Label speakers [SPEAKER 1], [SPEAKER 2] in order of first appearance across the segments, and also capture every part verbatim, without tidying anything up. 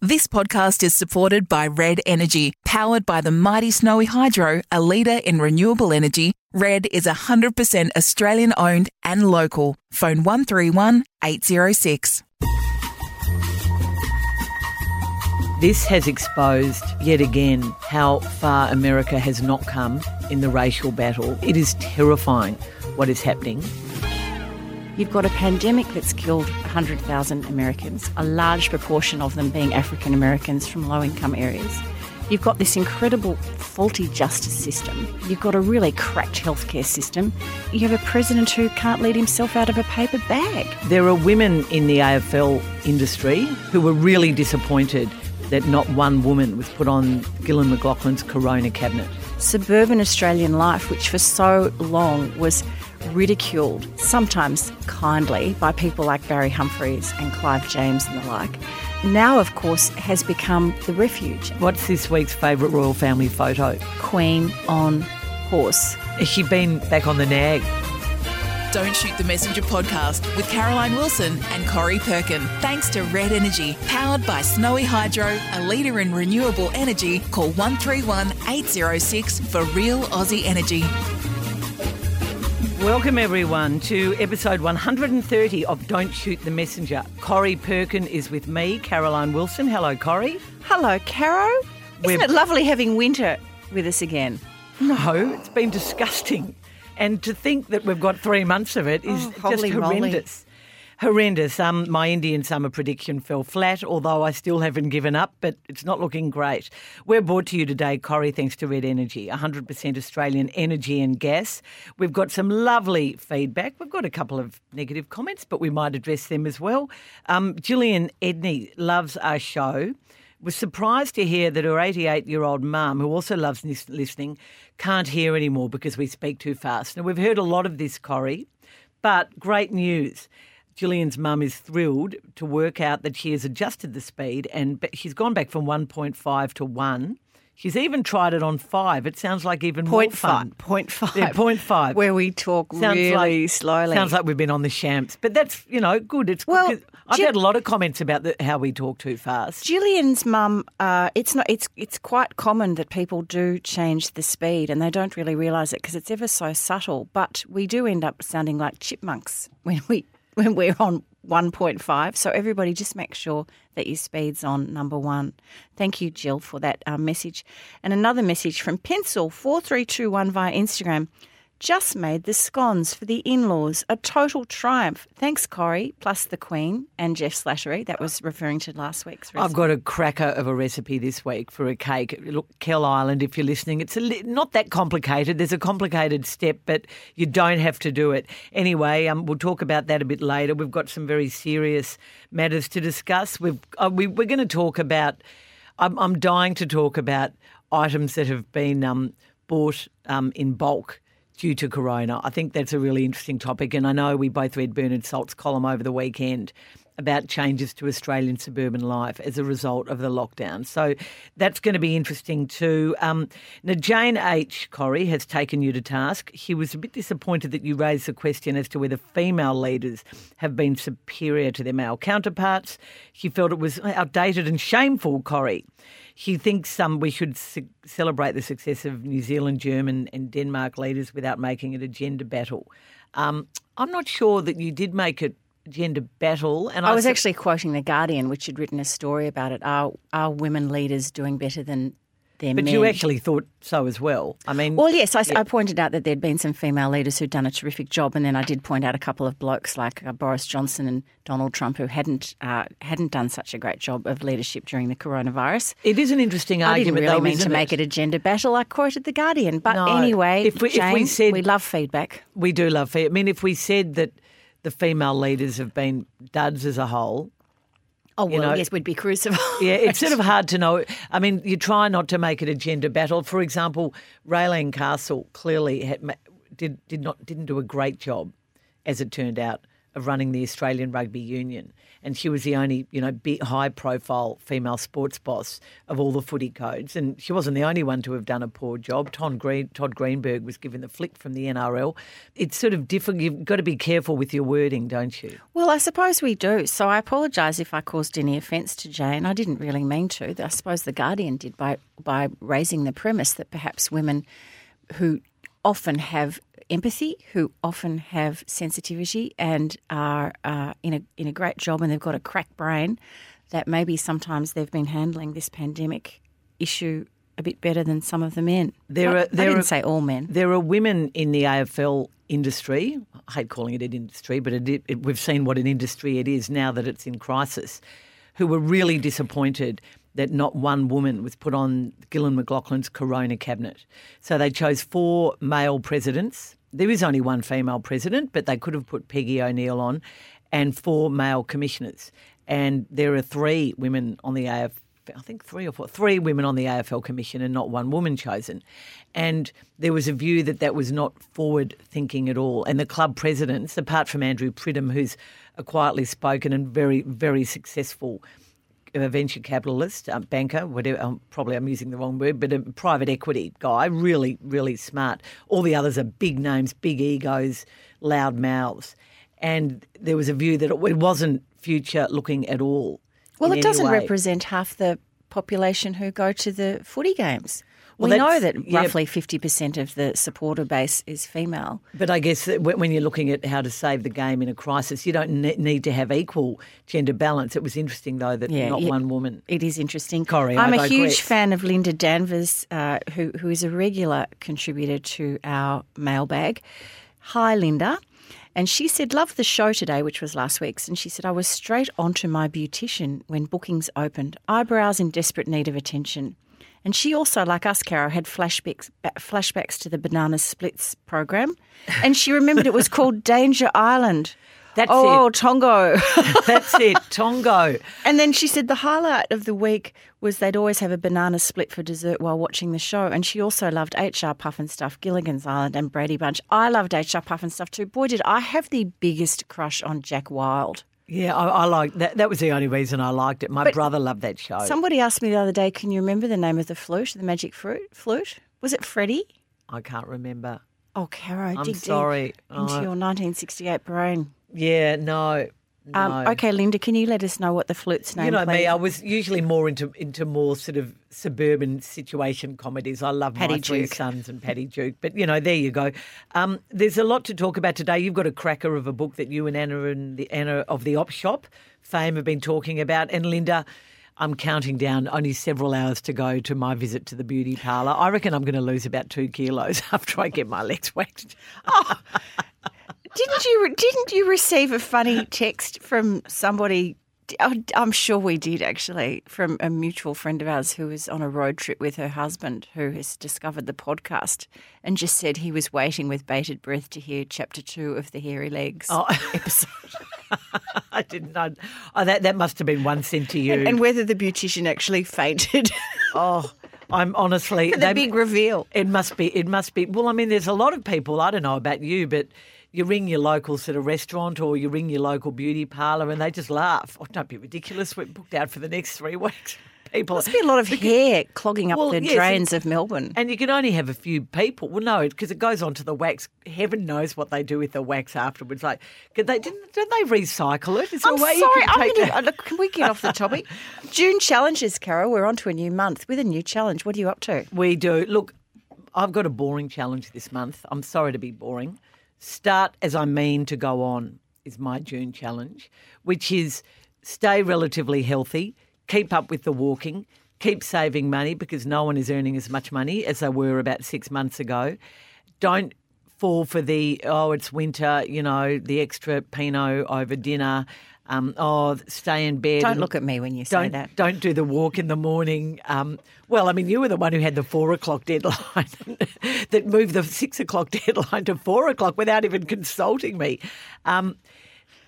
[SPEAKER 1] This podcast is supported by Red Energy, powered by the mighty Snowy Hydro, a leader in renewable energy. Red is one hundred percent Australian owned and local. Phone one three one, eight zero six.
[SPEAKER 2] This has exposed yet again how far America has not come in the racial battle. It is terrifying what is happening.
[SPEAKER 3] You've got a pandemic that's killed one hundred thousand Americans, a large proportion of them being African Americans from low-income areas. You've got this incredible faulty justice system. You've got a really cracked healthcare system. You have a president who can't lead himself out of a paper bag.
[SPEAKER 2] There are women in the A F L industry who were really disappointed that not one woman was put on Gillan McLachlan's Corona cabinet.
[SPEAKER 3] Suburban Australian life, which for so long was ridiculed, sometimes kindly, by people like Barry Humphries and Clive James and the like, now, of course, has become the refuge.
[SPEAKER 2] What's this week's favourite royal family photo?
[SPEAKER 3] Queen on horse.
[SPEAKER 2] Has she been back on the nag?
[SPEAKER 1] Don't Shoot the Messenger podcast with Caroline Wilson and Corey Perkin. Thanks to Red Energy, powered by Snowy Hydro, a leader in renewable energy. Call one three one, eight zero six for real Aussie energy.
[SPEAKER 2] Welcome everyone to episode one hundred thirty of Don't Shoot the Messenger. Corey Perkin is with me, Caroline Wilson. Hello, Corey.
[SPEAKER 3] Hello, Caro. Isn't
[SPEAKER 2] We're...
[SPEAKER 3] it lovely having winter with us again?
[SPEAKER 2] No, it's been disgusting. And to think that we've got three months of it is
[SPEAKER 3] oh,
[SPEAKER 2] just horrendous. Horrendous. Um, my Indian summer prediction fell flat, although I still haven't given up, but it's not looking great. We're brought to you today, Corey, thanks to Red Energy, one hundred percent Australian energy and gas. We've got some lovely feedback. We've got a couple of negative comments, but we might address them as well. Um, Gillian Edney loves our show. Was surprised to hear that her eighty-eight-year-old mum, who also loves listening, can't hear anymore because we speak too fast. Now, we've heard a lot of this, Corey, but great news. Gillian's mum is thrilled to work out that she has adjusted the speed and she's gone back from one point five to one. She's even tried it on five. It sounds like even
[SPEAKER 3] point
[SPEAKER 2] more fun.
[SPEAKER 3] Five, point five.
[SPEAKER 2] Yeah, point five.
[SPEAKER 3] Where we talk
[SPEAKER 2] sounds
[SPEAKER 3] really
[SPEAKER 2] like,
[SPEAKER 3] slowly.
[SPEAKER 2] Sounds like we've been on the shams. But that's, you know, good. It's
[SPEAKER 3] well,
[SPEAKER 2] good. I've
[SPEAKER 3] Jill-
[SPEAKER 2] had a lot of comments about the, how we talk too fast.
[SPEAKER 3] Gillian's mum, uh, it's not. It's it's quite common that people do change the speed and they don't really realise it because it's ever so subtle. But we do end up sounding like chipmunks when we when we're on one point five. So everybody just make sure that your speed's on number one. Thank you, Jill, for that uh, message. And another message from Pencil four three two one via Instagram. Just made the scones for the in-laws. A total triumph. Thanks, Corey, plus the Queen and Jeff Slattery. That was referring to last week's recipe.
[SPEAKER 2] I've got a cracker of a recipe this week for a cake. Look, Kell Island, if you're listening, it's a li- not that complicated. There's a complicated step, but you don't have to do it. Anyway, um, we'll talk about that a bit later. We've got some very serious matters to discuss. We've, uh, we, we're going to talk about, I'm, I'm dying to talk about items that have been um, bought um, in bulk due to Corona. I think that's a really interesting topic, and I know we both read Bernard Salt's column over the weekend about changes to Australian suburban life as a result of the lockdown. So that's going to be interesting too. Um, now, Jane H. Corey has taken you to task. She was a bit disappointed that you raised the question as to whether female leaders have been superior to their male counterparts. She felt it was outdated and shameful, Corey. She thinks um, we should ce- celebrate the success of New Zealand, German and Denmark leaders without making it a gender battle. Um, I'm not sure that you did make it gender battle. And I,
[SPEAKER 3] I was
[SPEAKER 2] su-
[SPEAKER 3] actually quoting The Guardian, which had written a story about it. Are, are women leaders doing better than their
[SPEAKER 2] But
[SPEAKER 3] men?
[SPEAKER 2] you actually thought so as well. I mean,
[SPEAKER 3] Well, yes, I,
[SPEAKER 2] yeah.
[SPEAKER 3] I pointed out that there'd been some female leaders who'd done a terrific job, and then I did point out a couple of blokes like uh, Boris Johnson and Donald Trump who hadn't uh, hadn't done such a great job of leadership during the coronavirus.
[SPEAKER 2] It is an interesting
[SPEAKER 3] I
[SPEAKER 2] argument,
[SPEAKER 3] didn't really
[SPEAKER 2] though,
[SPEAKER 3] mean
[SPEAKER 2] isn't
[SPEAKER 3] to make it a gender battle. I quoted The Guardian. But
[SPEAKER 2] No.
[SPEAKER 3] anyway,
[SPEAKER 2] If we- if
[SPEAKER 3] Jane,
[SPEAKER 2] we said-
[SPEAKER 3] we love feedback.
[SPEAKER 2] We do love fe- I mean, if we said that the female leaders have been duds as a whole,
[SPEAKER 3] Oh, well,
[SPEAKER 2] you know,
[SPEAKER 3] yes, we'd be crucified.
[SPEAKER 2] yeah, it's sort of hard to know. I mean, you try not to make it a gender battle. For example, Raylan Castle clearly had, did did not didn't do a great job, as it turned out, of running the Australian Rugby Union. And she was the only, you know, big, high-profile female sports boss of all the footy codes. And she wasn't the only one to have done a poor job. Todd, Green, Todd Greenberg was given the flick from the N R L. It's sort of different. You've got to be careful with your wording, don't you?
[SPEAKER 3] Well, I suppose we do. So I apologise if I caused any offence to Jane. I didn't really mean to. I suppose The Guardian did by by raising the premise that perhaps women who often have empathy, who often have sensitivity and are uh, in a in a great job and they've got a crack brain, that maybe sometimes they've been handling this pandemic issue a bit better than some of the men.
[SPEAKER 2] There
[SPEAKER 3] I,
[SPEAKER 2] are, there
[SPEAKER 3] I didn't
[SPEAKER 2] are,
[SPEAKER 3] say all men.
[SPEAKER 2] There are women in the A F L industry. I hate calling it an industry, but it, it, we've seen what an industry it is now that it's in crisis, who were really disappointed that not one woman was put on Gillan McLachlan's Corona cabinet. So they chose four male presidents. There is only one female president, but they could have put Peggy O'Neill on, and four male commissioners. And there are three women on the A F L, I think three or four, three women on the A F L commission and not one woman chosen. And there was a view that that was not forward thinking at all. And the club presidents, apart from Andrew Pridham, who's a quietly spoken and very, very successful a venture capitalist, um, banker, whatever, um, probably I'm using the wrong word, but a private equity guy, really, really smart. All the others are big names, big egos, loud mouths. And there was a view that it wasn't future looking at all.
[SPEAKER 3] Well, it doesn't
[SPEAKER 2] way.
[SPEAKER 3] represent half the population who go to the footy games.
[SPEAKER 2] Well,
[SPEAKER 3] we know that
[SPEAKER 2] yeah,
[SPEAKER 3] roughly fifty percent of the supporter base is female.
[SPEAKER 2] But I guess that when you're looking at how to save the game in a crisis, you don't need to have equal gender balance. It was interesting, though, that
[SPEAKER 3] yeah,
[SPEAKER 2] not
[SPEAKER 3] it,
[SPEAKER 2] one woman.
[SPEAKER 3] It is interesting.
[SPEAKER 2] Corey,
[SPEAKER 3] I'm
[SPEAKER 2] I
[SPEAKER 3] a huge
[SPEAKER 2] digress.
[SPEAKER 3] fan of Linda Danvers, uh, who, who is a regular contributor to our mailbag. Hi, Linda. And she said, love the show today, which was last week's. And she said, I was straight onto my beautician when bookings opened, eyebrows in desperate need of attention. And she also, like us, Caro, had flashbacks flashbacks to the Banana Splits program. And she remembered it was called Danger Island.
[SPEAKER 2] That's
[SPEAKER 3] oh,
[SPEAKER 2] it.
[SPEAKER 3] Tongo.
[SPEAKER 2] That's it, Tongo.
[SPEAKER 3] And then she said the highlight of the week was they'd always have a banana split for dessert while watching the show. And she also loved H R Puff and Stuff, Gilligan's Island and Brady Bunch. I loved H R Puff and Stuff too. Boy, did I have the biggest crush on Jack Wilde.
[SPEAKER 2] Yeah, I, I liked that. That was the only reason I liked it. My
[SPEAKER 3] But
[SPEAKER 2] brother loved that show.
[SPEAKER 3] Somebody asked me the other day, can you remember the name of the flute, the magic fruit flute? Was it Freddie?
[SPEAKER 2] I can't remember.
[SPEAKER 3] Oh, Caro,
[SPEAKER 2] I'm
[SPEAKER 3] dig
[SPEAKER 2] sorry.
[SPEAKER 3] deep into
[SPEAKER 2] Oh.
[SPEAKER 3] your nineteen sixty-eight brain.
[SPEAKER 2] Yeah, no. no.
[SPEAKER 3] Um, okay, Linda, can you let us know what the flute's name
[SPEAKER 2] You know
[SPEAKER 3] please?
[SPEAKER 2] me, I was usually more into into more sort of suburban situation comedies. I love
[SPEAKER 3] Paddy
[SPEAKER 2] My Three
[SPEAKER 3] Duke.
[SPEAKER 2] Sons and Paddy Duke. But, you know, there you go. Um, there's a lot to talk about today. You've got a cracker of a book that you and Anna and the Anna of the Op Shop fame have been talking about. And, Linda, I'm counting down only several hours to go to my visit to the beauty parlour. I reckon I'm going to lose about two kilos after I get my legs waxed.
[SPEAKER 3] Oh, didn't you? Didn't you receive a funny text from somebody? oh, I'm sure we did actually, from a mutual friend of ours who was on a road trip with her husband, who has discovered the podcast and just said he was waiting with bated breath to hear chapter two of the Hairy Legs
[SPEAKER 2] Oh.
[SPEAKER 3] episode,
[SPEAKER 2] I didn't know. Oh, that, that must have been one sent to you.
[SPEAKER 3] and, and whether the beautician actually fainted.
[SPEAKER 2] oh, I'm honestly...
[SPEAKER 3] the
[SPEAKER 2] they-
[SPEAKER 3] big reveal.
[SPEAKER 2] It must be. It must be. Well, I mean, there's a lot of people. I don't know about you, but you ring your local sort of restaurant or you ring your local beauty parlour, and they just laugh. Oh, don't be ridiculous. We're booked out for the next three weeks. People,
[SPEAKER 3] Must be a lot of hair clogging up
[SPEAKER 2] Well,
[SPEAKER 3] the
[SPEAKER 2] yes,
[SPEAKER 3] drains of Melbourne.
[SPEAKER 2] and you can only have a few people. Well, no, because it goes on to the wax. Heaven knows what they do with the wax afterwards. Like, could they didn't? Don't they recycle it? Is there
[SPEAKER 3] I'm
[SPEAKER 2] a way
[SPEAKER 3] sorry.
[SPEAKER 2] you can
[SPEAKER 3] I'm
[SPEAKER 2] take
[SPEAKER 3] gonna,
[SPEAKER 2] that?
[SPEAKER 3] uh, look, can we get off the topic? June challenges, Carol. We're on to a new month with a new challenge. What are you up to?
[SPEAKER 2] We do. Look, I've got a boring challenge this month. I'm sorry to be boring. Start as I mean to go on is my June challenge, which is stay relatively healthy, keep up with the walking, keep saving money because no one is earning as much money as they were about six months ago. Don't fall for the, oh, it's winter, you know, the extra Pinot over dinner. Um, oh, stay in bed.
[SPEAKER 3] Don't
[SPEAKER 2] and
[SPEAKER 3] look at me when you say
[SPEAKER 2] don't,
[SPEAKER 3] that.
[SPEAKER 2] Don't do the walk in the morning. Um, well, I mean, you were the one who had the four o'clock deadline that moved the six o'clock deadline to four o'clock without even consulting me. Um,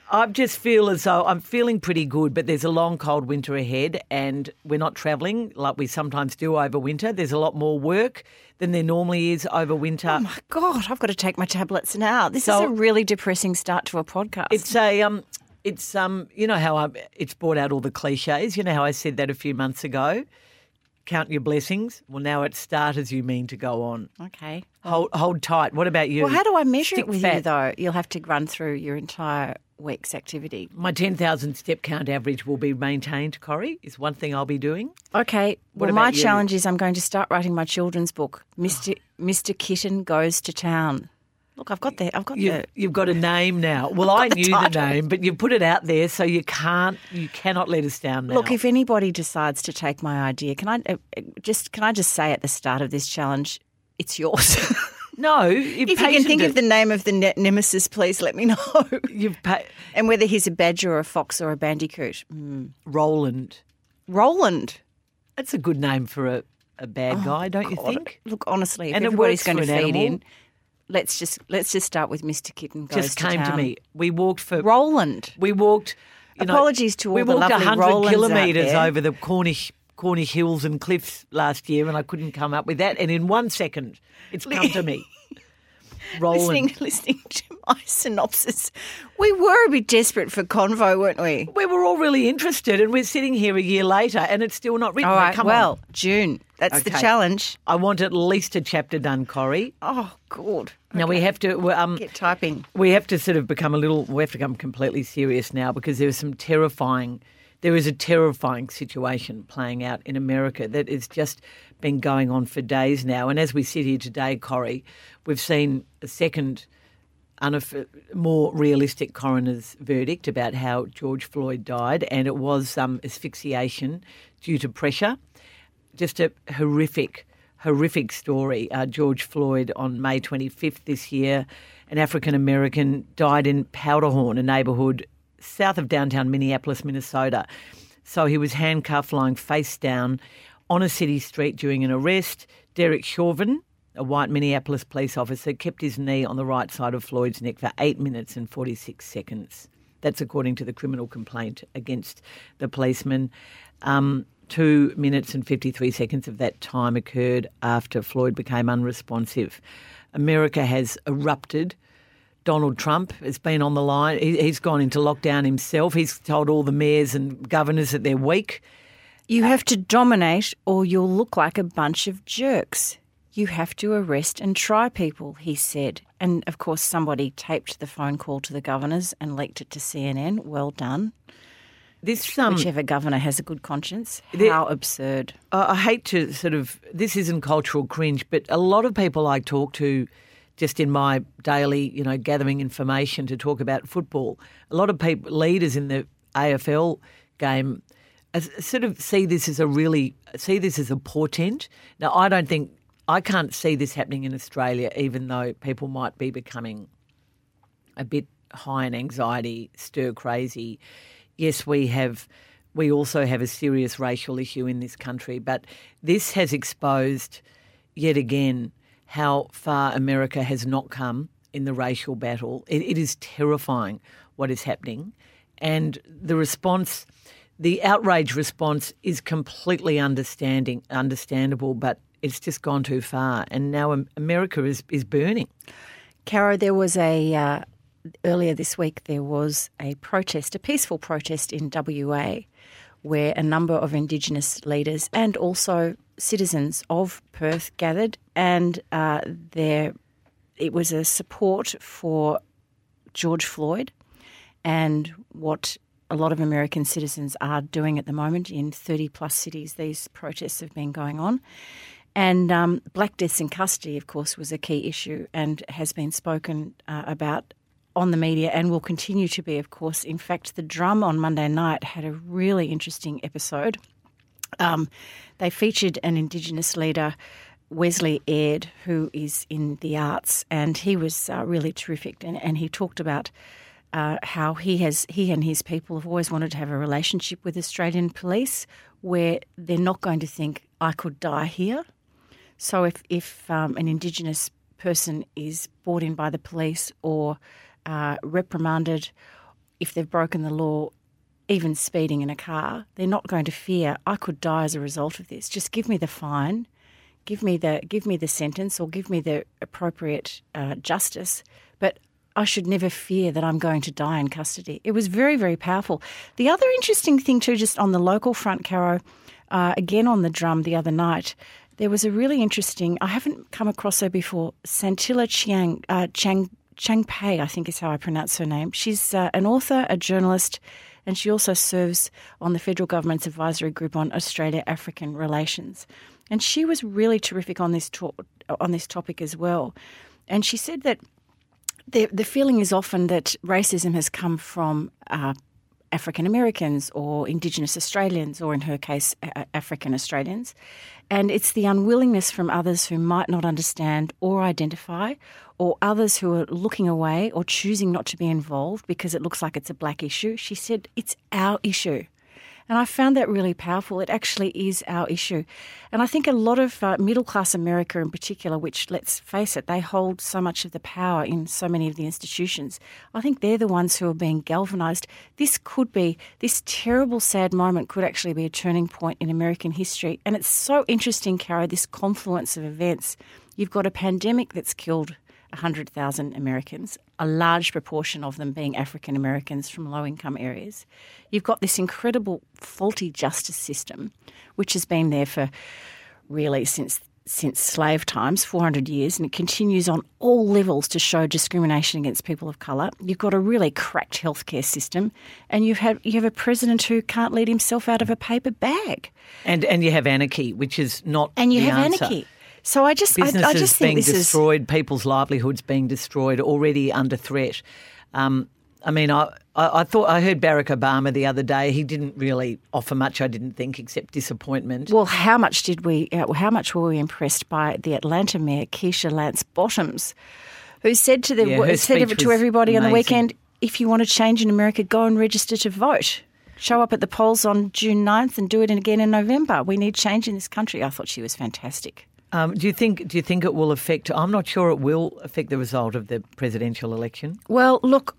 [SPEAKER 2] I just feel as though I'm feeling pretty good, but there's a long, cold winter ahead and we're not travelling like we sometimes do over winter. There's a lot more work than there normally is over winter.
[SPEAKER 3] Oh, my God, I've got to take my tablets now. This
[SPEAKER 2] So-
[SPEAKER 3] is a really depressing start to a podcast.
[SPEAKER 2] It's a, um, it's um, you know how I, it's brought out all the cliches. You know how I said that a few months ago? Count your blessings. Well, now it start as you mean to go on.
[SPEAKER 3] Okay.
[SPEAKER 2] Hold, hold tight. What about you?
[SPEAKER 3] Well, how do I measure
[SPEAKER 2] Stick
[SPEAKER 3] it with
[SPEAKER 2] fat.
[SPEAKER 3] you, though? You'll have to run through your entire week's activity.
[SPEAKER 2] My ten thousand step count average will be maintained, Corrie, is one thing I'll be doing.
[SPEAKER 3] Okay.
[SPEAKER 2] What
[SPEAKER 3] Well, my
[SPEAKER 2] about you?
[SPEAKER 3] challenge is I'm going to start writing my children's book, Mister Mister Kitten Goes to Town. Look, I've got the, I've got
[SPEAKER 2] You,
[SPEAKER 3] the.
[SPEAKER 2] you've got a name now. Well, I
[SPEAKER 3] the
[SPEAKER 2] knew the
[SPEAKER 3] title.
[SPEAKER 2] name, but you've put it out there, so you can't, you cannot let us down now.
[SPEAKER 3] Look, if anybody decides to take my idea, can I uh, uh, just can I just say at the start of this challenge, it's yours.
[SPEAKER 2] no, you've
[SPEAKER 3] If you can think of the name of the ne- nemesis, please let me know.
[SPEAKER 2] you've pa-
[SPEAKER 3] And whether he's a badger or a fox or a bandicoot. Mm.
[SPEAKER 2] Roland.
[SPEAKER 3] Roland.
[SPEAKER 2] That's a good name for a, a bad guy, don't you
[SPEAKER 3] God.
[SPEAKER 2] think?
[SPEAKER 3] Look, honestly, if
[SPEAKER 2] And it
[SPEAKER 3] everybody's
[SPEAKER 2] works
[SPEAKER 3] going to
[SPEAKER 2] for an
[SPEAKER 3] feed
[SPEAKER 2] animal.
[SPEAKER 3] in, let's just let's just start with Mister Kitten Goes
[SPEAKER 2] Just
[SPEAKER 3] to
[SPEAKER 2] came to
[SPEAKER 3] Town.
[SPEAKER 2] me. We walked for
[SPEAKER 3] Roland.
[SPEAKER 2] we walked. You know,
[SPEAKER 3] Apologies to all
[SPEAKER 2] we
[SPEAKER 3] the
[SPEAKER 2] walked
[SPEAKER 3] lovely
[SPEAKER 2] one hundred
[SPEAKER 3] Rolands out
[SPEAKER 2] kilometres
[SPEAKER 3] there.
[SPEAKER 2] over the Cornish Cornish hills and cliffs last year, and I couldn't come up with that. And in one second, it's come to me. Roland.
[SPEAKER 3] Listening, listening to my synopsis, we were a bit desperate for convo, weren't we?
[SPEAKER 2] We were all really interested, and we're sitting here a year later, and it's still not written.
[SPEAKER 3] All
[SPEAKER 2] Now,
[SPEAKER 3] right,
[SPEAKER 2] come
[SPEAKER 3] well,
[SPEAKER 2] on.
[SPEAKER 3] June. That's the
[SPEAKER 2] Okay.
[SPEAKER 3] challenge.
[SPEAKER 2] I want at least a chapter done, Corrie.
[SPEAKER 3] Oh, good.
[SPEAKER 2] Now we have to. well, Um,
[SPEAKER 3] Get typing.
[SPEAKER 2] we have to sort of become a little. We have to become completely serious now because there is some terrifying. There is a terrifying situation playing out in America that has just been going on for days now. And as we sit here today, Corrie, we've seen a second, unaff- more realistic coroner's verdict about how George Floyd died, and it was um, asphyxiation due to pressure. Just a horrific, horrific story. Uh, George Floyd on May twenty-fifth this year, an African-American, died in Powderhorn, a neighbourhood south of downtown Minneapolis, Minnesota. So he was handcuffed, lying face down on a city street during an arrest. Derek Chauvin, a white Minneapolis police officer, kept his knee on the right side of Floyd's neck for eight minutes and forty-six seconds. That's according to the criminal complaint against the policeman. Um, two minutes and fifty-three seconds of that time occurred after Floyd became unresponsive. America has erupted. Donald Trump has been on the line. He, he's gone into lockdown himself. He's told all the mayors and governors that they're weak.
[SPEAKER 3] You have to dominate or you'll look like a bunch of jerks. You have to arrest and try people, he said. And, of course, somebody taped the phone call to the governors and leaked it to C N N. Well done.
[SPEAKER 2] This um,
[SPEAKER 3] Whichever governor has a good conscience.
[SPEAKER 2] The-
[SPEAKER 3] How absurd.
[SPEAKER 2] I I hate to sort of, this isn't cultural cringe, but a lot of people I talk to just in my daily, you know, gathering information to talk about football, a lot of people, leaders in the A F L game, uh, sort of see this as a really, see this as a portent. Now, I don't think, I can't see this happening in Australia, even though people might be becoming a bit high in anxiety, stir crazy. Yes, we have, we also have a serious racial issue in this country, but this has exposed yet again how far America has not come in the racial battle. It, it is terrifying what is happening. And the response, the outrage response is completely understanding, understandable, but it's just gone too far. And now Am- America is, is burning.
[SPEAKER 3] Caro, there was a, uh, earlier this week, there was a protest, a peaceful protest in W A, where a number of Indigenous leaders and also citizens of Perth gathered, and uh, there it was a support for George Floyd and what a lot of American citizens are doing at the moment in thirty plus cities. These protests have been going on. And um, black deaths in custody, of course, was a key issue and has been spoken uh, about on the media and will continue to be, of course. In fact, the Drum on Monday night had a really interesting episode. Um, they featured an Indigenous leader, Wesley Aird, who is in the arts, and he was uh, really terrific. And, and he talked about uh, how he has he and his people have always wanted to have a relationship with Australian police where they're not going to think, I could die here. So if, if um, an Indigenous person is brought in by the police or uh, reprimanded if they've broken the law, even speeding in a car, they're not going to fear, I could die as a result of this. Just give me the fine, give me the give me the sentence, or give me the appropriate uh, justice. But I should never fear that I'm going to die in custody. It was very, very powerful. The other interesting thing too, just on the local front, Caro, uh, again on the drum the other night, there was a really interesting, I haven't come across her before, Santilla Chiang, uh, Chang, Changpei, I think is how I pronounce her name. She's uh, an author, a journalist, and she also serves on the federal government's advisory group on Australia-African relations. And she was really terrific on this to- on this topic as well. And she said that the the feeling is often that racism has come from uh, African Americans or Indigenous Australians, or in her case, uh, African Australians. And it's the unwillingness from others who might not understand or identify, or others who are looking away or choosing not to be involved because it looks like it's a black issue. She said, it's our issue. And I found that really powerful. It actually is our issue. And I think a lot of uh, middle-class America in particular, which, let's face it, they hold so much of the power in so many of the institutions, I think they're the ones who are being galvanised. This could be, this terrible, sad moment could actually be a turning point in American history. And it's so interesting, Caro, this confluence of events. You've got a pandemic that's killed one hundred thousand Americans, a large proportion of them being African Americans from low-income areas. You've got this incredible faulty justice system, which has been there for really since since slave times, four hundred years, and it continues on all levels to show discrimination against people of colour. You've got a really cracked healthcare system, and you have you have a president who can't lead himself out of a paper bag.
[SPEAKER 2] And and you have anarchy, which is not
[SPEAKER 3] and you
[SPEAKER 2] the
[SPEAKER 3] have
[SPEAKER 2] answer.
[SPEAKER 3] anarchy. So I just,
[SPEAKER 2] Businesses
[SPEAKER 3] I, I just think
[SPEAKER 2] being
[SPEAKER 3] this
[SPEAKER 2] destroyed,
[SPEAKER 3] is
[SPEAKER 2] people's livelihoods being destroyed, already under threat. Um, I mean, I, I, I thought I heard Barack Obama the other day. He didn't really offer much, I didn't think, except disappointment.
[SPEAKER 3] Well, how much did we? Uh, how much were we impressed by the Atlanta mayor, Keisha Lance Bottoms, who said to the
[SPEAKER 2] Yeah, her
[SPEAKER 3] said
[SPEAKER 2] speech
[SPEAKER 3] to
[SPEAKER 2] was
[SPEAKER 3] everybody on the
[SPEAKER 2] amazing.
[SPEAKER 3] weekend, if you want to change in America, go and register to vote. Show up at the polls on June ninth and do it again in November. We need change in this country. I thought she was fantastic.
[SPEAKER 2] Um, do you think? Do you think it will affect? I'm not sure it will affect the result of the presidential election.
[SPEAKER 3] Well, look,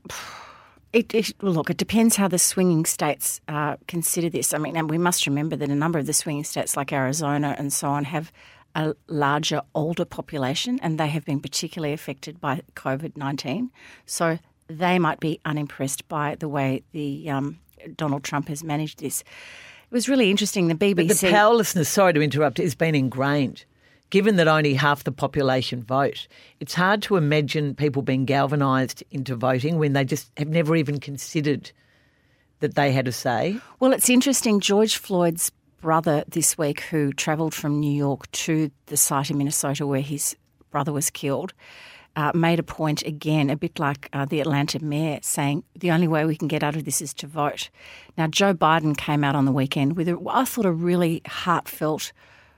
[SPEAKER 3] it, it well, look. It depends how the swinging states uh, consider this. I mean, and we must remember that a number of the swinging states, like Arizona and so on, have a larger, older population, and they have been particularly affected by COVID nineteen. So they might be unimpressed by the way the um, Donald Trump has managed this. It was really interesting. The B B C,
[SPEAKER 2] But the powerlessness. Sorry to interrupt. Has been ingrained. Given that only half the population vote, it's hard to imagine people being galvanised into voting when they just have never even considered that they had a say.
[SPEAKER 3] Well, it's interesting. George Floyd's brother this week, who travelled from New York to the site in Minnesota where his brother was killed, uh, made a point again, a bit like uh, the Atlanta mayor, saying the only way we can get out of this is to vote. Now, Joe Biden came out on the weekend with, a, I thought, a really heartfelt,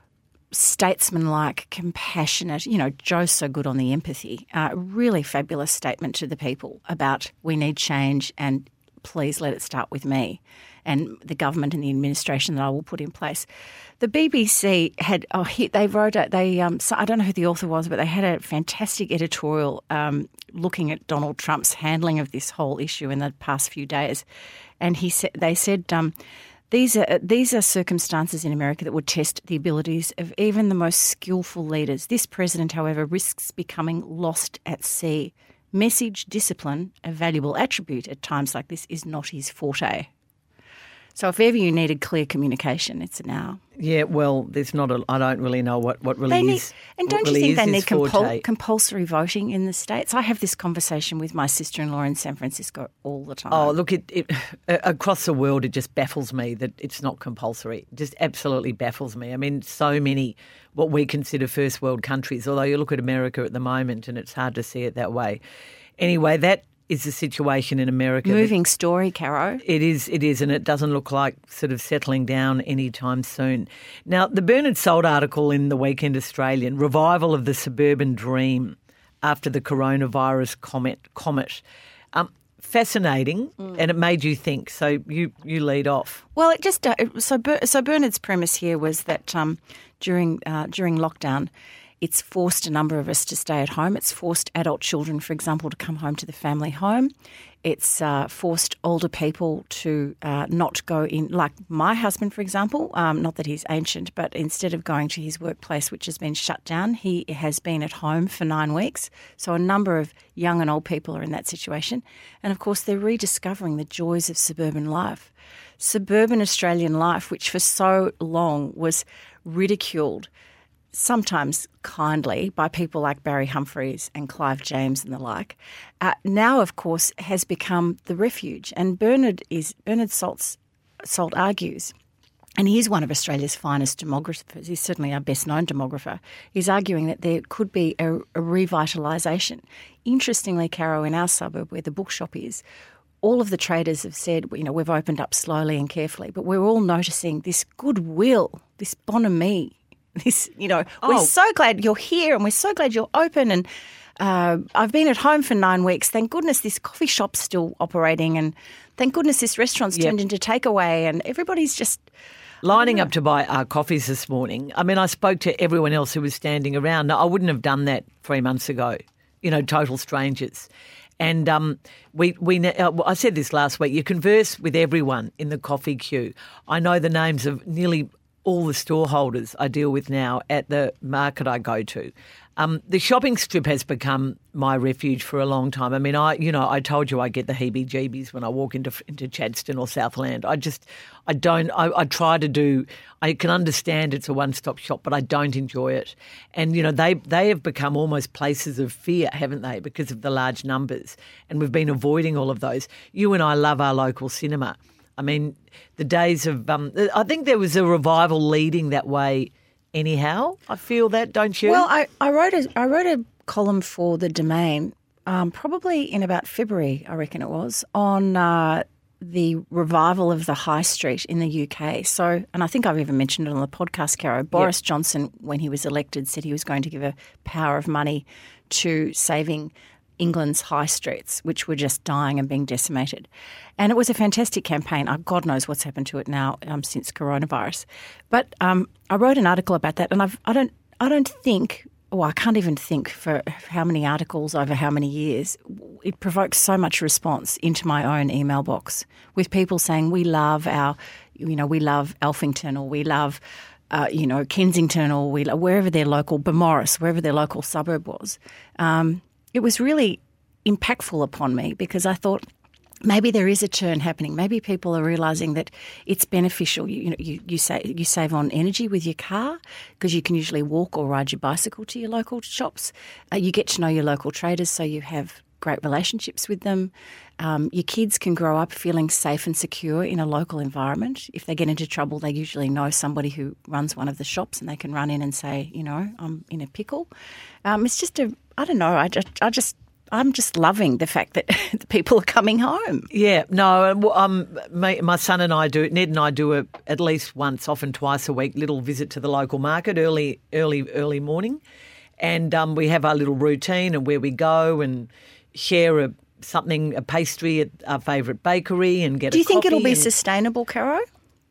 [SPEAKER 3] statesman-like, compassionate, you know, Joe's so good on the empathy, uh, really fabulous statement to the people about we need change and please let it start with me and the government and the administration that I will put in place. The B B C had, oh, they wrote it, they, um, so I don't know who the author was, but they had a fantastic editorial um, looking at Donald Trump's handling of this whole issue in the past few days. And he said, they said, um, These are these are circumstances in America that would test the abilities of even the most skillful leaders. This president, however, risks becoming lost at sea. Message discipline, a valuable attribute at times like this, is not his forte. So if ever you needed clear communication, it's now.
[SPEAKER 2] Yeah, well, there's not a. I don't really know what, what really
[SPEAKER 3] They need,
[SPEAKER 2] is.
[SPEAKER 3] and don't you
[SPEAKER 2] really
[SPEAKER 3] think they
[SPEAKER 2] is
[SPEAKER 3] need
[SPEAKER 2] his forte.
[SPEAKER 3] compul- compulsory voting in the States? I have this conversation with my sister-in-law in San Francisco all the time.
[SPEAKER 2] Oh, look, it, it, across the world, it just baffles me that it's not compulsory. It just absolutely baffles me. I mean, so many what we consider first world countries, although you look at America at the moment and it's hard to see it that way. Anyway, that is the situation in America.
[SPEAKER 3] Moving story, Caro.
[SPEAKER 2] It is, it is, and it doesn't look like sort of settling down anytime soon. Now, the Bernard Salt article in the Weekend Australian, revival of the suburban dream after the coronavirus comet, comet. Um, fascinating, mm. and it made you think. So you, you lead off.
[SPEAKER 3] Well, it just uh, so Ber- so Bernard's premise here was that um, during uh, during lockdown, It's forced a number of us to stay at home. It's forced adult children, for example, to come home to the family home. It's uh, forced older people to uh, not go in, like my husband, for example, um, not that he's ancient, but instead of going to his workplace, which has been shut down, he has been at home for nine weeks. So a number of young and old people are in that situation. And, of course, they're rediscovering the joys of suburban life. Suburban Australian life, which for so long was ridiculed, sometimes kindly, by people like Barry Humphries and Clive James and the like, uh, now, of course, has become the refuge. And Bernard is Bernard Salt's, Salt argues, and he is one of Australia's finest demographers, he's certainly our best-known demographer, he's arguing that there could be a, a revitalisation. Interestingly, Caro, in our suburb where the bookshop is, all of the traders have said, you know, we've opened up slowly and carefully, but we're all noticing this goodwill, this bonhomie. This, you know, oh. we're so glad you're here and we're so glad you're open. And uh, I've been at home for nine weeks. Thank goodness this coffee shop's still operating, and thank goodness this restaurant's yep. turned into takeaway, and everybody's just
[SPEAKER 2] lining up to buy our coffees this morning. I mean, I spoke to everyone else who was standing around. Now, I wouldn't have done that three months ago, you know, total strangers. And um, we, we, uh, I said this last week, you converse with everyone in the coffee queue. I know the names of nearly all the store holders I deal with now at the market I go to. Um, the shopping strip has become my refuge for a long time. I mean, I, you know, I told you I get the heebie-jeebies when I walk into into Chadstone or Southland. I just, I don't, I, I try to do, I can understand it's a one-stop shop, but I don't enjoy it. And, you know, they, they have become almost places of fear, haven't they, because of the large numbers. And we've been avoiding all of those. You and I love our local cinema. I mean, the days of, um, I think there was a revival leading that way anyhow. I feel that, don't you?
[SPEAKER 3] Well, I, I wrote a I wrote a column for The Domain, um, probably in about February, I reckon it was, on uh, the revival of the high street in the U K. So, and I think I've even mentioned it on the podcast, Caro. Boris yep. Johnson, when he was elected, said he was going to give a power of money to saving England's high streets, which were just dying and being decimated. And it was a fantastic campaign. Oh, God knows what's happened to it now um, since coronavirus. But um, I wrote an article about that, and I've, I don't, I don't think, well, I can't even think for how many articles over how many years. It provoked so much response into my own email box with people saying, we love our, you know, we love Alphington, or we love, uh, you know, Kensington, or we wherever their local, Beaumaris, wherever their local suburb was. Um, It was really impactful upon me because I thought maybe there is a turn happening. Maybe people are realising that it's beneficial. You, you know, you, you, say, you save on energy with your car because you can usually walk or ride your bicycle to your local shops. Uh, you get to know your local traders, so you have great relationships with them. Um, your kids can grow up feeling safe and secure in a local environment. If they get into trouble, they usually know somebody who runs one of the shops, and they can run in and say, you know, I'm in a pickle. Um, it's just a, I don't know, I just, I just, I'm just loving the fact that the people are coming home.
[SPEAKER 2] Yeah, no, um, my, my son and I do, Ned and I do a, at least once, often twice a week, little visit to the local market early, early, early morning. And um, we have our little routine and where we go and share a something, a pastry at our favourite bakery and get a coffee.
[SPEAKER 3] Do you think it'll be
[SPEAKER 2] and,
[SPEAKER 3] sustainable, Caro?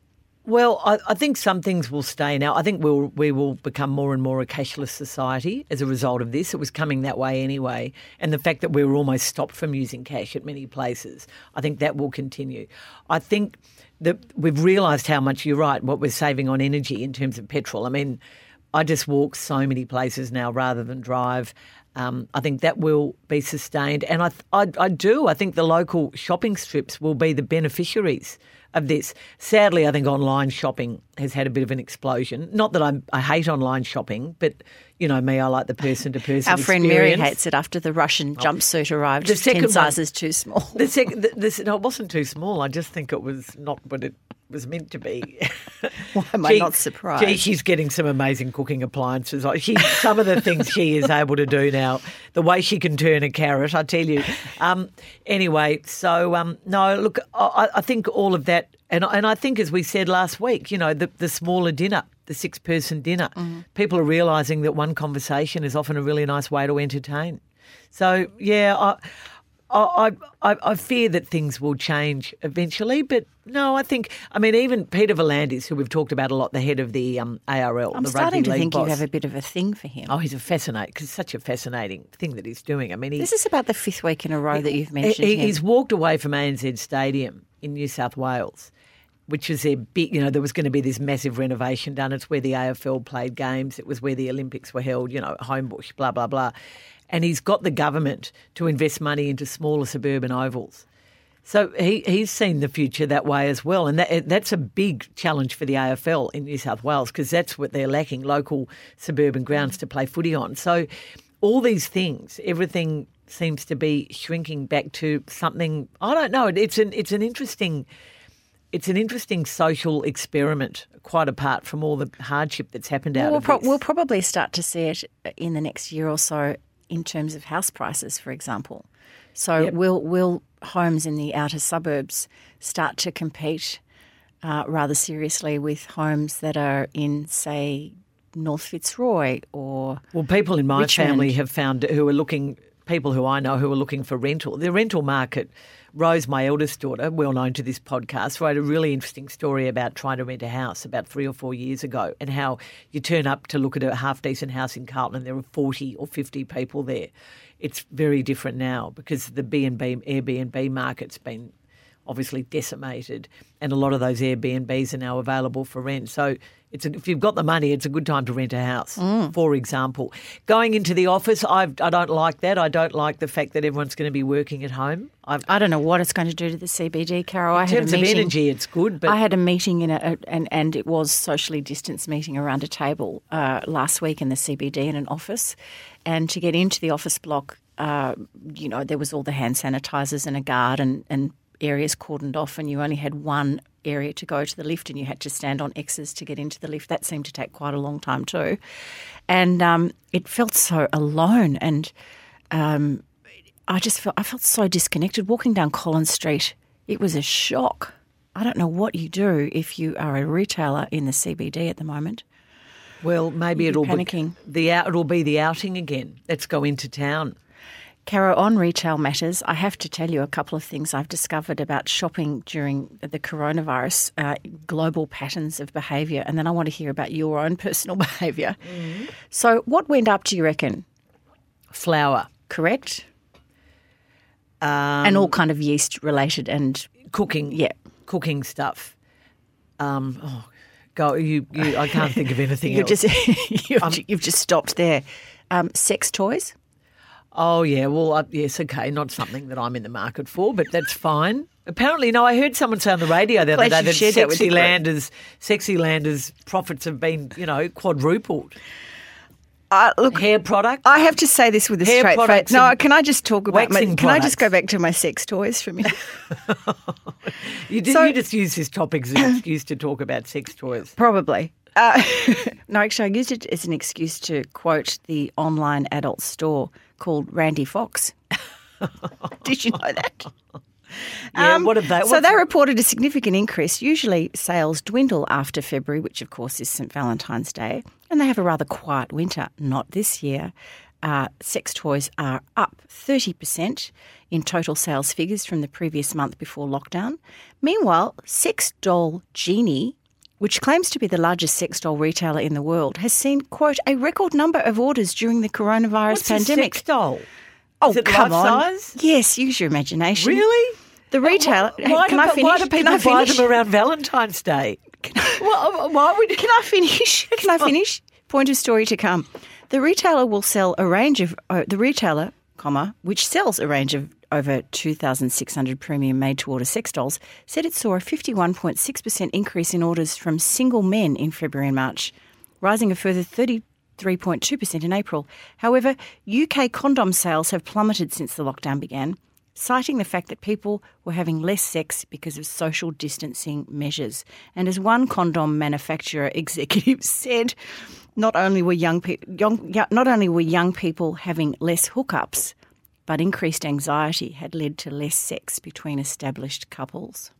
[SPEAKER 2] Well, I, I think some things will stay now. I think we'll, we will become more and more a cashless society as a result of this. It was coming that way anyway. And the fact that we were almost stopped from using cash at many places, I think that will continue. I think that we've realised how much, you're right, what we're saving on energy in terms of petrol. I mean, I just walk so many places now rather than drive. Um, I think that will be sustained. And I, I, I do. I think the local shopping strips will be the beneficiaries of this. Sadly, I think online shopping has had a bit of an explosion. Not that I'm, I hate online shopping, but, you know me, I like the person-to-person
[SPEAKER 3] Our friend
[SPEAKER 2] experience.
[SPEAKER 3] Mary hates it after the Russian
[SPEAKER 2] oh.
[SPEAKER 3] jumpsuit arrived.
[SPEAKER 2] The second
[SPEAKER 3] ten sizes too small.
[SPEAKER 2] The second, the, the, no, it wasn't too small. I just think it was not what it was meant to be.
[SPEAKER 3] Why am I not surprised?
[SPEAKER 2] Gee, she's getting some amazing cooking appliances. She, some of the things she is able to do now, the way she can turn a carrot, I tell you. Um, anyway, so um, no, look, I, I think all of that, and, and I think as we said last week, you know, the, the smaller dinner, the six-person dinner, mm. people are realising that one conversation is often a really nice way to entertain. So, yeah, I, I, I, I fear that things will change eventually, but no, I think, I mean, even Peter V'landys, who we've talked about a lot, the head of the um, A R L,
[SPEAKER 3] I'm
[SPEAKER 2] the
[SPEAKER 3] starting
[SPEAKER 2] rugby
[SPEAKER 3] to
[SPEAKER 2] league
[SPEAKER 3] think
[SPEAKER 2] boss.
[SPEAKER 3] you have a bit of a thing for him.
[SPEAKER 2] Oh, he's a fascinating, because it's such a fascinating thing that he's doing. I mean, he,
[SPEAKER 3] This is about the fifth week in a row that you've mentioned
[SPEAKER 2] he,
[SPEAKER 3] him.
[SPEAKER 2] he's walked away from A N Z Stadium in New South Wales, which was their big, you know, there was going to be this massive renovation done. It's where the A F L played games. It was where the Olympics were held, you know, Homebush, blah, blah, blah. And he's got the government to invest money into smaller suburban ovals. So he, he's seen the future that way as well. And that, that's a big challenge for the A F L in New South Wales, because that's what they're lacking, local suburban grounds to play footy on. So all these things, everything seems to be shrinking back to something, I don't know, it's an it's an interesting it's an interesting social experiment, quite apart from all the hardship that's happened out
[SPEAKER 3] we'll,
[SPEAKER 2] of
[SPEAKER 3] pro-
[SPEAKER 2] this.
[SPEAKER 3] we'll probably start to see it in the next year or so in terms of house prices, for example. So
[SPEAKER 2] Yep.
[SPEAKER 3] will will homes in the outer suburbs start to compete uh, rather seriously with homes that are in, say, North Fitzroy or
[SPEAKER 2] Well, people in my
[SPEAKER 3] Richmond?
[SPEAKER 2] family have found who are looking, people who I know who are looking for rental. The rental market, Rose, my eldest daughter, well known to this podcast, wrote a really interesting story about trying to rent a house about three or four years ago, and how you turn up to look at a half-decent house in Carlton and there are forty or fifty people there. It's very different now because the B and B, Airbnb market's been obviously decimated, and a lot of those Airbnbs are now available for rent. So it's a, if you've got the money, it's a good time to rent a house,
[SPEAKER 3] Mm.
[SPEAKER 2] for example. Going into the office, I've, I don't like that. I don't like the fact that everyone's going to be working at home. I've,
[SPEAKER 3] I don't know what it's going to do to the C B D, Carol. I
[SPEAKER 2] in
[SPEAKER 3] had
[SPEAKER 2] terms
[SPEAKER 3] a
[SPEAKER 2] of
[SPEAKER 3] meeting,
[SPEAKER 2] energy, it's good, but
[SPEAKER 3] I had a meeting in a, a and, and it was socially distanced meeting around a table uh, last week in the C B D in an office, and to get into the office block, uh, you know, there was all the hand sanitisers and a guard and, and areas cordoned off, and you only had one area to go to the lift, and you had to stand on X's to get into the lift. That seemed to take quite a long time too, and um, it felt so alone, and um, I just felt I felt so disconnected walking down Collins Street. It was a shock. I don't know what you do if you are a retailer in the C B D at the moment.
[SPEAKER 2] well, maybe
[SPEAKER 3] You're
[SPEAKER 2] it'll
[SPEAKER 3] panicking.
[SPEAKER 2] be the out, it'll be the outing again. Let's go into town.
[SPEAKER 3] Caro, on Retail Matters, I have to tell you a couple of things I've discovered about shopping during the coronavirus, uh, global patterns of behaviour, and then I want to hear about your own personal behaviour. Mm-hmm. So what went up, do you reckon?
[SPEAKER 2] Flour,
[SPEAKER 3] Correct?
[SPEAKER 2] um,
[SPEAKER 3] And all kind of yeast related and,
[SPEAKER 2] cooking,
[SPEAKER 3] yeah.
[SPEAKER 2] cooking stuff. Um, oh, go you, you. I can't think of anything
[SPEAKER 3] You've
[SPEAKER 2] else.
[SPEAKER 3] just, you've, you've just stopped there. Um, sex toys?
[SPEAKER 2] Oh, yeah. Well, uh, yes, okay. Not something that I'm in the market for, but that's fine. Apparently, no, I heard someone say on the radio the other
[SPEAKER 3] Glad
[SPEAKER 2] day
[SPEAKER 3] you
[SPEAKER 2] that
[SPEAKER 3] shared that with
[SPEAKER 2] Sexy
[SPEAKER 3] the group.
[SPEAKER 2] Landers, Sexy Landers profits have been, you know, quadrupled.
[SPEAKER 3] Uh, look,
[SPEAKER 2] Hair product.
[SPEAKER 3] I have to say this with a
[SPEAKER 2] Hair
[SPEAKER 3] straight face.
[SPEAKER 2] products
[SPEAKER 3] No,
[SPEAKER 2] and
[SPEAKER 3] can I just talk about my,
[SPEAKER 2] waxing
[SPEAKER 3] can I just go
[SPEAKER 2] products.
[SPEAKER 3] back to my sex toys for a minute?
[SPEAKER 2] You, did,
[SPEAKER 3] So-
[SPEAKER 2] you just use this topic as an excuse to talk about sex toys.
[SPEAKER 3] Probably. Uh, no, actually, I used it as an excuse to quote the online adult store called Randy Fox. Did you know that?
[SPEAKER 2] Yeah, what have they?
[SPEAKER 3] So
[SPEAKER 2] what's-
[SPEAKER 3] they reported a significant increase. Usually sales dwindle after February, which of course is Saint Valentine's Day, and they have a rather quiet winter. Not this year. Uh, sex toys are up thirty percent in total sales figures from the previous month before lockdown. Meanwhile, Sex Doll Genie, which claims to be the largest sex doll retailer in the world, has seen, quote, a record number of orders during the coronavirus
[SPEAKER 2] What's
[SPEAKER 3] pandemic.
[SPEAKER 2] a sex doll?
[SPEAKER 3] Oh,
[SPEAKER 2] Is it
[SPEAKER 3] come
[SPEAKER 2] life
[SPEAKER 3] on.
[SPEAKER 2] size?
[SPEAKER 3] Yes, use your imagination.
[SPEAKER 2] Really?
[SPEAKER 3] The retailer.
[SPEAKER 2] Why, why
[SPEAKER 3] can
[SPEAKER 2] do,
[SPEAKER 3] I finish?
[SPEAKER 2] Why do
[SPEAKER 3] Can
[SPEAKER 2] people
[SPEAKER 3] I
[SPEAKER 2] buy
[SPEAKER 3] finish?
[SPEAKER 2] them around Valentine's Day? well, why would you?
[SPEAKER 3] Can I finish? Can I finish? Point of story to come. The retailer will sell a range of uh, the retailer, comma, which sells a range of over two thousand six hundred premium made-to-order sex dolls, said it saw a fifty-one point six percent increase in orders from single men in February and March, rising a further thirty-three point two percent in April. However, U K condom sales have plummeted since the lockdown began, citing the fact that people were having less sex because of social distancing measures. And as one condom manufacturer executive said, not only were young, pe- young not only were young people having less hookups, but increased anxiety had led to less sex between established couples.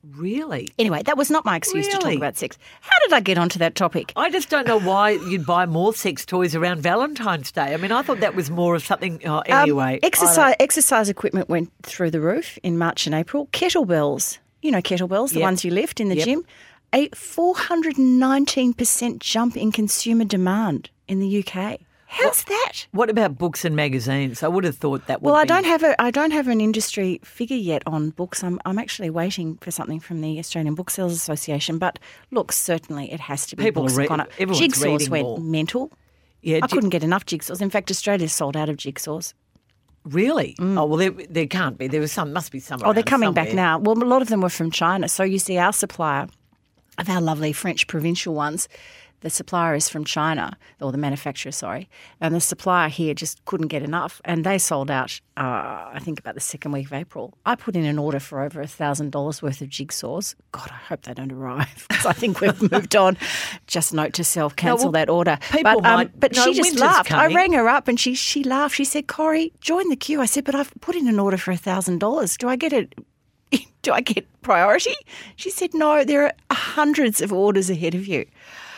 [SPEAKER 2] Really?
[SPEAKER 3] Anyway, that was not my excuse to talk
[SPEAKER 2] Really?
[SPEAKER 3] about sex. How did I get onto that topic?
[SPEAKER 2] I just don't know why you'd buy more sex toys around Valentine's Day. I mean, I thought that was more of something. Oh, anyway.
[SPEAKER 3] Um, exercise, exercise equipment went through the roof in March and April. Kettlebells, you know kettlebells, the
[SPEAKER 2] Yep.
[SPEAKER 3] ones you lift in the
[SPEAKER 2] Yep.
[SPEAKER 3] gym. A four hundred nineteen percent jump in consumer demand in the U K. How's that?
[SPEAKER 2] What about books and magazines? I would have thought that would
[SPEAKER 3] Well, I
[SPEAKER 2] be...
[SPEAKER 3] don't have a I don't have an industry figure yet on books. I'm I'm actually waiting for something from the Australian Booksellers Association. But look, certainly it has to be
[SPEAKER 2] People
[SPEAKER 3] books.
[SPEAKER 2] are re-
[SPEAKER 3] have gone up.
[SPEAKER 2] everyone's
[SPEAKER 3] Jigsaws
[SPEAKER 2] reading
[SPEAKER 3] went
[SPEAKER 2] more.
[SPEAKER 3] mental.
[SPEAKER 2] Yeah,
[SPEAKER 3] I
[SPEAKER 2] do-
[SPEAKER 3] couldn't get enough jigsaws. In fact, Australia's sold out of jigsaws.
[SPEAKER 2] Really? Oh, well, there, there can't be. There was some, must be some
[SPEAKER 3] Mm. Oh, they're
[SPEAKER 2] around
[SPEAKER 3] coming back
[SPEAKER 2] somewhere.
[SPEAKER 3] now. Well, a lot of them were from China. So you see our supplier of our lovely French provincial ones, the supplier is from China, or the manufacturer, sorry, and the supplier here just couldn't get enough, and they sold out, uh, I think, about the second week of April. I put in an order for over one thousand dollars worth of jigsaws. God, I hope they don't arrive because I think we've moved on. Just note to self, cancel
[SPEAKER 2] well,
[SPEAKER 3] that order.
[SPEAKER 2] people
[SPEAKER 3] But, um,
[SPEAKER 2] might-
[SPEAKER 3] but
[SPEAKER 2] no,
[SPEAKER 3] she just
[SPEAKER 2] winter's
[SPEAKER 3] laughed. I
[SPEAKER 2] coming.
[SPEAKER 3] rang her up and she, she laughed. She said, Corrie, join the queue. I said, but I've put in an order for one thousand dollars. Do I get it? Do I get priority? She said, no, there are hundreds of orders ahead of you.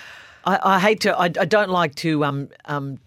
[SPEAKER 2] I, I hate to. I, I don't like to um um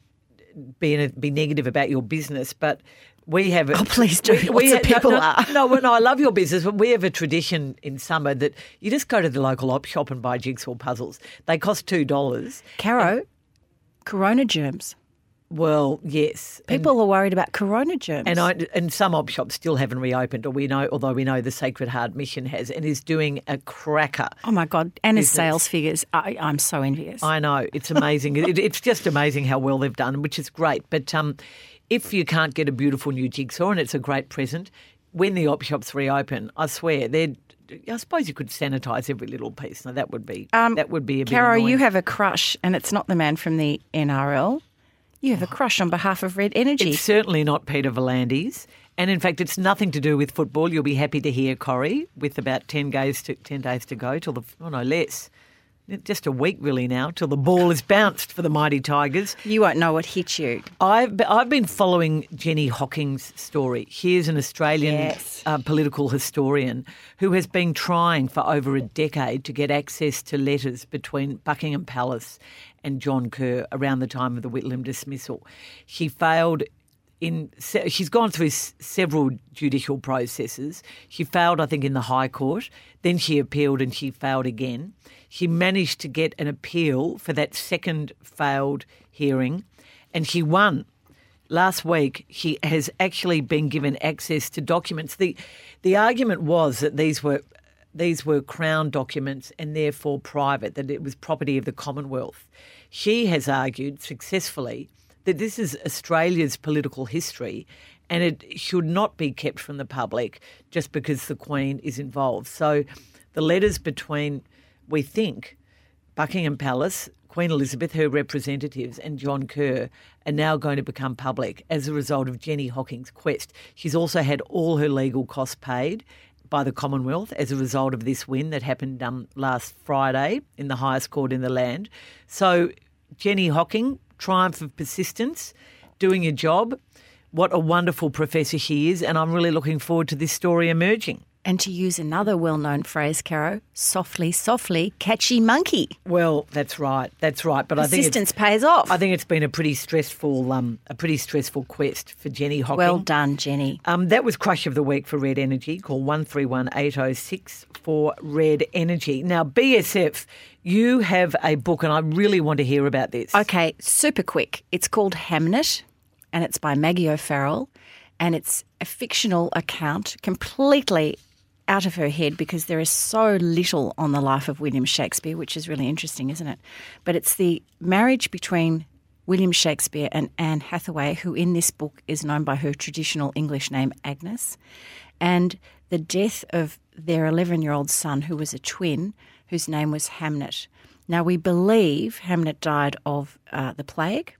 [SPEAKER 2] be in a, be negative about your business, but we have. A,
[SPEAKER 3] Oh, please do.
[SPEAKER 2] We,
[SPEAKER 3] Lots of
[SPEAKER 2] have-
[SPEAKER 3] people
[SPEAKER 2] no,
[SPEAKER 3] are.
[SPEAKER 2] No, no, no, I love your business, but we have a tradition in summer that you just go to the local op shop and buy jigsaw puzzles. They cost two dollars.
[SPEAKER 3] Caro, corona germs.
[SPEAKER 2] Well, yes. And-
[SPEAKER 3] People are worried about corona germs.
[SPEAKER 2] And I, and some op shops still haven't reopened, or we know, although we know the Sacred Heart Mission has, and is doing a cracker.
[SPEAKER 3] oh, my God. Anna's
[SPEAKER 2] business.
[SPEAKER 3] sales figures, I, I'm so envious.
[SPEAKER 2] I know, it's amazing. it, it's just amazing how well they've done, which is great. But um, if you can't get a beautiful new jigsaw, and it's a great present, when the op shops reopen, I swear they're. I suppose you could sanitise every little piece. Now that would be that would be a bit
[SPEAKER 3] Caro,
[SPEAKER 2] annoying.
[SPEAKER 3] you have a crush, and it's not the man from the N R L. You have a crush on behalf of Red Energy.
[SPEAKER 2] It's certainly not Peter Volandis. And in fact, it's nothing to do with football. You'll be happy to hear, Corrie, with about ten days to, ten days to go till the, oh no, less. Just a week really now till the ball is bounced for the mighty Tigers.
[SPEAKER 3] You won't know what hit you.
[SPEAKER 2] I've, I've been following Jenny Hocking's story. Here's an Australian
[SPEAKER 3] Yes.
[SPEAKER 2] uh, political historian who has been trying for over a decade to get access to letters between Buckingham Palace and John Kerr around the time of the Whitlam dismissal. She failed in. se- She's gone through s- several judicial processes. She failed, I think, in the High Court. Then she appealed and she failed again. She managed to get an appeal for that second failed hearing, and she won. Last week, she has actually been given access to documents. The the argument was that these were these were Crown documents and therefore private, that it was property of the Commonwealth. She has argued successfully that this is Australia's political history and it should not be kept from the public just because the Queen is involved. So the letters between, we think, Buckingham Palace, Queen Elizabeth, her representatives, and John Kerr are now going to become public as a result of Jenny Hocking's quest. She's also had all her legal costs paid by the Commonwealth as a result of this win that happened um, last Friday in the highest court in the land. So Jenny Hocking, triumph of persistence, doing your job. What a wonderful professor she is, and I'm really looking forward to this story emerging.
[SPEAKER 3] And to use another well-known phrase, Caro, softly, softly, catchy monkey.
[SPEAKER 2] Well, that's right. That's right. But I think
[SPEAKER 3] Persistence
[SPEAKER 2] it's,
[SPEAKER 3] pays off.
[SPEAKER 2] I think it's been a pretty stressful, um, a pretty stressful quest for Jenny Hocking.
[SPEAKER 3] Well done, Jenny.
[SPEAKER 2] Um, that was Crush of the Week for Red Energy. Call one three one eight oh six for Red Energy. Now, B S F, you have a book, and I really want to hear about this.
[SPEAKER 3] Okay, super quick. It's called Hamnet, and it's by Maggie O'Farrell, and it's a fictional account, completely out of her head because there is so little on the life of William Shakespeare, which is really interesting, isn't it? But it's the marriage between William Shakespeare and Anne Hathaway, who in this book is known by her traditional English name, Agnes, and the death of their eleven-year-old son, who was a twin, whose name was Hamnet. Now, we believe Hamnet died of uh, the plague.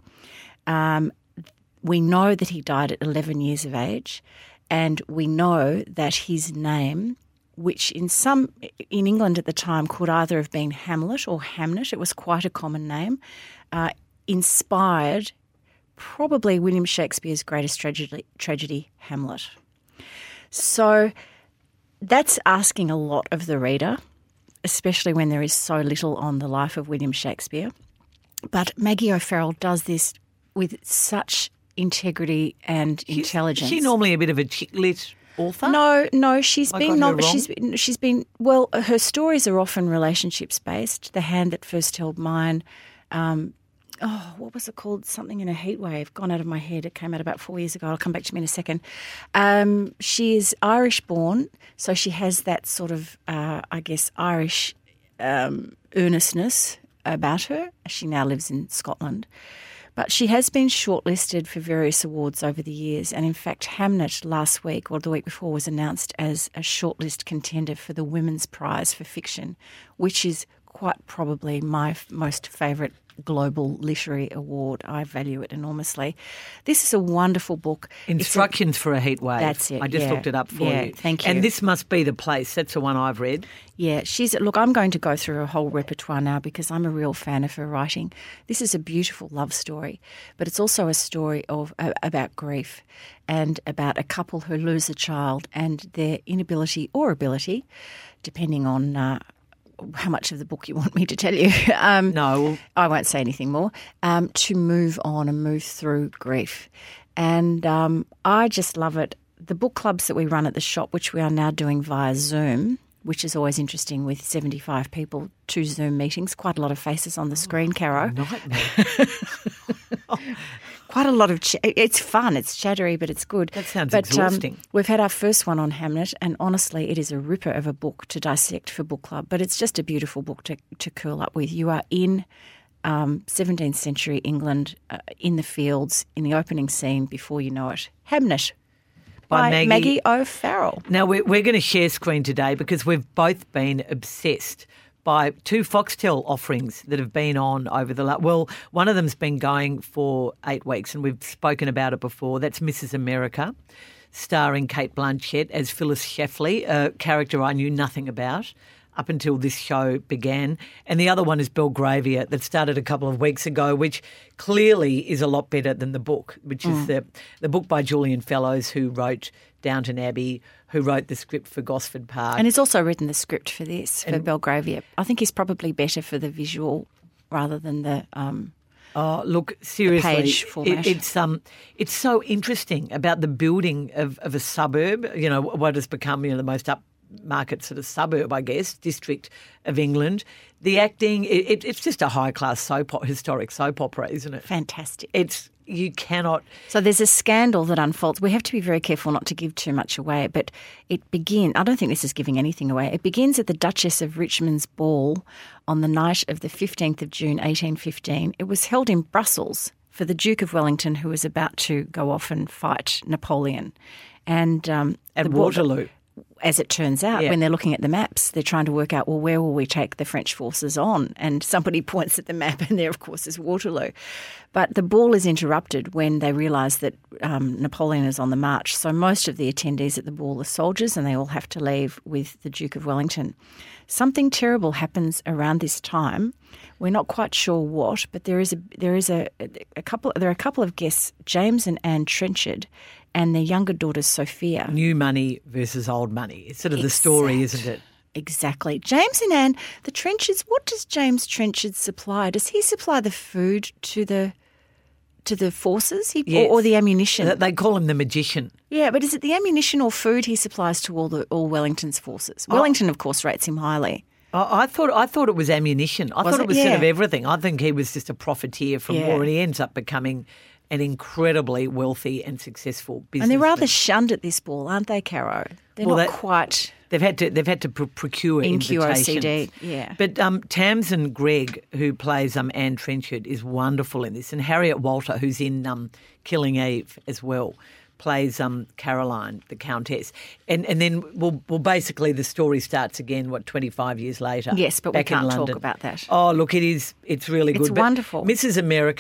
[SPEAKER 3] Um, we know that he died at eleven years of age, and we know that his name, which in some in England at the time could either have been Hamlet or Hamnet, it was quite a common name, uh, inspired probably William Shakespeare's greatest tragedy, tragedy, Hamlet. So that's asking a lot of the reader, especially when there is so little on the life of William Shakespeare. But Maggie O'Farrell does this with such integrity and
[SPEAKER 2] She's-
[SPEAKER 3] intelligence.
[SPEAKER 2] Is she normally a bit of a chick lit author?
[SPEAKER 3] No, no, she's
[SPEAKER 2] I
[SPEAKER 3] been
[SPEAKER 2] got her
[SPEAKER 3] not.
[SPEAKER 2] wrong?
[SPEAKER 3] She's been, she's been well. Her stories are often relationships based. The Hand That First Held Mine. Um, oh, what was it called? Something in a heat wave. Gone out of my head. It came out about four years ago. It'll come back to me in a second. Um, she is Irish born, so she has that sort of, uh, I guess, Irish um, earnestness about her. She now lives in Scotland. But she has been shortlisted for various awards over the years. And in fact, Hamnet last week, or the week before, was announced as a shortlist contender for the Women's Prize for Fiction, which is quite probably my f- most favourite global literary award. I value it enormously. This is a wonderful book. It's a-
[SPEAKER 2] Instructions for a heat wave.
[SPEAKER 3] That's it,
[SPEAKER 2] I just
[SPEAKER 3] yeah.
[SPEAKER 2] looked it up for
[SPEAKER 3] Yeah,
[SPEAKER 2] you.
[SPEAKER 3] thank you.
[SPEAKER 2] And this must be the place. That's the one I've read.
[SPEAKER 3] Yeah, she's look. I'm going to go through her whole repertoire now because I'm a real fan of her writing. This is a beautiful love story, but it's also a story of uh, about grief and about a couple who lose a child and their inability or ability, depending on uh, how much of the book you want me to tell you. um,
[SPEAKER 2] No.
[SPEAKER 3] I won't say anything more. Um, to move on and move through grief, and um, I just love it. The book clubs that we run at the shop, which we are now doing via Zoom, which is always interesting with seventy-five people, two Zoom meetings, quite a lot of faces on the screen, Caro.
[SPEAKER 2] Nightmare.
[SPEAKER 3] Quite a lot of, ch- it's fun, it's chattery, but it's good.
[SPEAKER 2] That sounds
[SPEAKER 3] but,
[SPEAKER 2] exhausting.
[SPEAKER 3] Um, we've had our first one on Hamnet, and honestly, it is a ripper of a book to dissect for book club, but it's just a beautiful book to, to curl up with. You are in um, seventeenth century England, uh, in the fields, in the opening scene before you know it. Hamnet
[SPEAKER 2] By
[SPEAKER 3] by,
[SPEAKER 2] Maggie-
[SPEAKER 3] Maggie O'Farrell.
[SPEAKER 2] Now, we're, we're going to share screen today because we've both been obsessed by two Foxtel offerings that have been on over the last... Well, one of them's been going for eight weeks and we've spoken about it before. That's Missus America, starring Kate Blanchett as Phyllis Schlafly, a character I knew nothing about up until this show began. And the other one is Belgravia that started a couple of weeks ago, which clearly is a lot better than the book, which is the, the book by Julian Fellows, who wrote Downton Abbey, who wrote the script for Gosford Park.
[SPEAKER 3] And he's also written the script for this, for Belgravia. I think he's probably better for the visual rather than the... Um,
[SPEAKER 2] Oh, look, seriously,
[SPEAKER 3] page format.
[SPEAKER 2] it, it's um, it's so interesting about the building of, of a suburb. You know, what has become you know the most upmarket sort of suburb, I guess, district of England. The acting, it, it, it's just a high class soap o- historic soap opera, isn't it?
[SPEAKER 3] fantastic.
[SPEAKER 2] It's you cannot.
[SPEAKER 3] So there's a scandal that unfolds. We have to be very careful not to give too much away, but it begins, I don't think this is giving anything away. It begins at the Duchess of Richmond's ball on the night of the fifteenth of June, eighteen fifteen. It was held in Brussels for the Duke of Wellington, who was about to go off and fight Napoleon. And um,
[SPEAKER 2] At
[SPEAKER 3] the ball-
[SPEAKER 2] Waterloo.
[SPEAKER 3] As it turns out,
[SPEAKER 2] Yeah.
[SPEAKER 3] when they're looking at the maps, they're trying to work out, well, where will we take the French forces on? And somebody points at the map and there, of course, is Waterloo. But the ball is interrupted when they realise that um, Napoleon is on the march. So most of the attendees at the ball are soldiers and they all have to leave with the Duke of Wellington. Something terrible happens around this time. We're not quite sure what, but there is a there is a, a couple there are a couple of guests, James and Anne Trenchard, and their younger daughter Sophia.
[SPEAKER 2] New money versus old money. It's sort of the story, isn't it?
[SPEAKER 3] Exactly. James and Anne, the Trenchards, what does James Trenchard supply? Does he supply the food to the to the forces he,
[SPEAKER 2] Yes.
[SPEAKER 3] or, or the ammunition?
[SPEAKER 2] They- They call him the magician.
[SPEAKER 3] Yeah, but is it the ammunition or food he supplies to all the all Wellington's forces?
[SPEAKER 2] Oh.
[SPEAKER 3] Wellington, of course, rates him highly.
[SPEAKER 2] I I thought I thought it was ammunition. I
[SPEAKER 3] Was
[SPEAKER 2] thought it
[SPEAKER 3] it?
[SPEAKER 2] was sort
[SPEAKER 3] Yeah.
[SPEAKER 2] of everything. I think he was just a profiteer from
[SPEAKER 3] Yeah.
[SPEAKER 2] war, and he ends up becoming an incredibly wealthy and successful businessman.
[SPEAKER 3] And they're rather shunned at this ball, aren't they, Caro? They're
[SPEAKER 2] Well,
[SPEAKER 3] not
[SPEAKER 2] that-
[SPEAKER 3] quite
[SPEAKER 2] They've had to they've had to pr- procure
[SPEAKER 3] in Q O C D.
[SPEAKER 2] invitations.
[SPEAKER 3] Yeah.
[SPEAKER 2] But um, Tamsin Gregg, who plays um, Anne Trenchard, is wonderful in this, and Harriet Walter, who's in um, Killing Eve as well, plays um, Caroline, the Countess. And and then well, well, basically the story starts again. What twenty-five years later?
[SPEAKER 3] Yes, but we
[SPEAKER 2] back in
[SPEAKER 3] can't talk
[SPEAKER 2] London.
[SPEAKER 3] about that.
[SPEAKER 2] Oh, look, it is. It's really
[SPEAKER 3] It's
[SPEAKER 2] good. But
[SPEAKER 3] wonderful.
[SPEAKER 2] Missus America.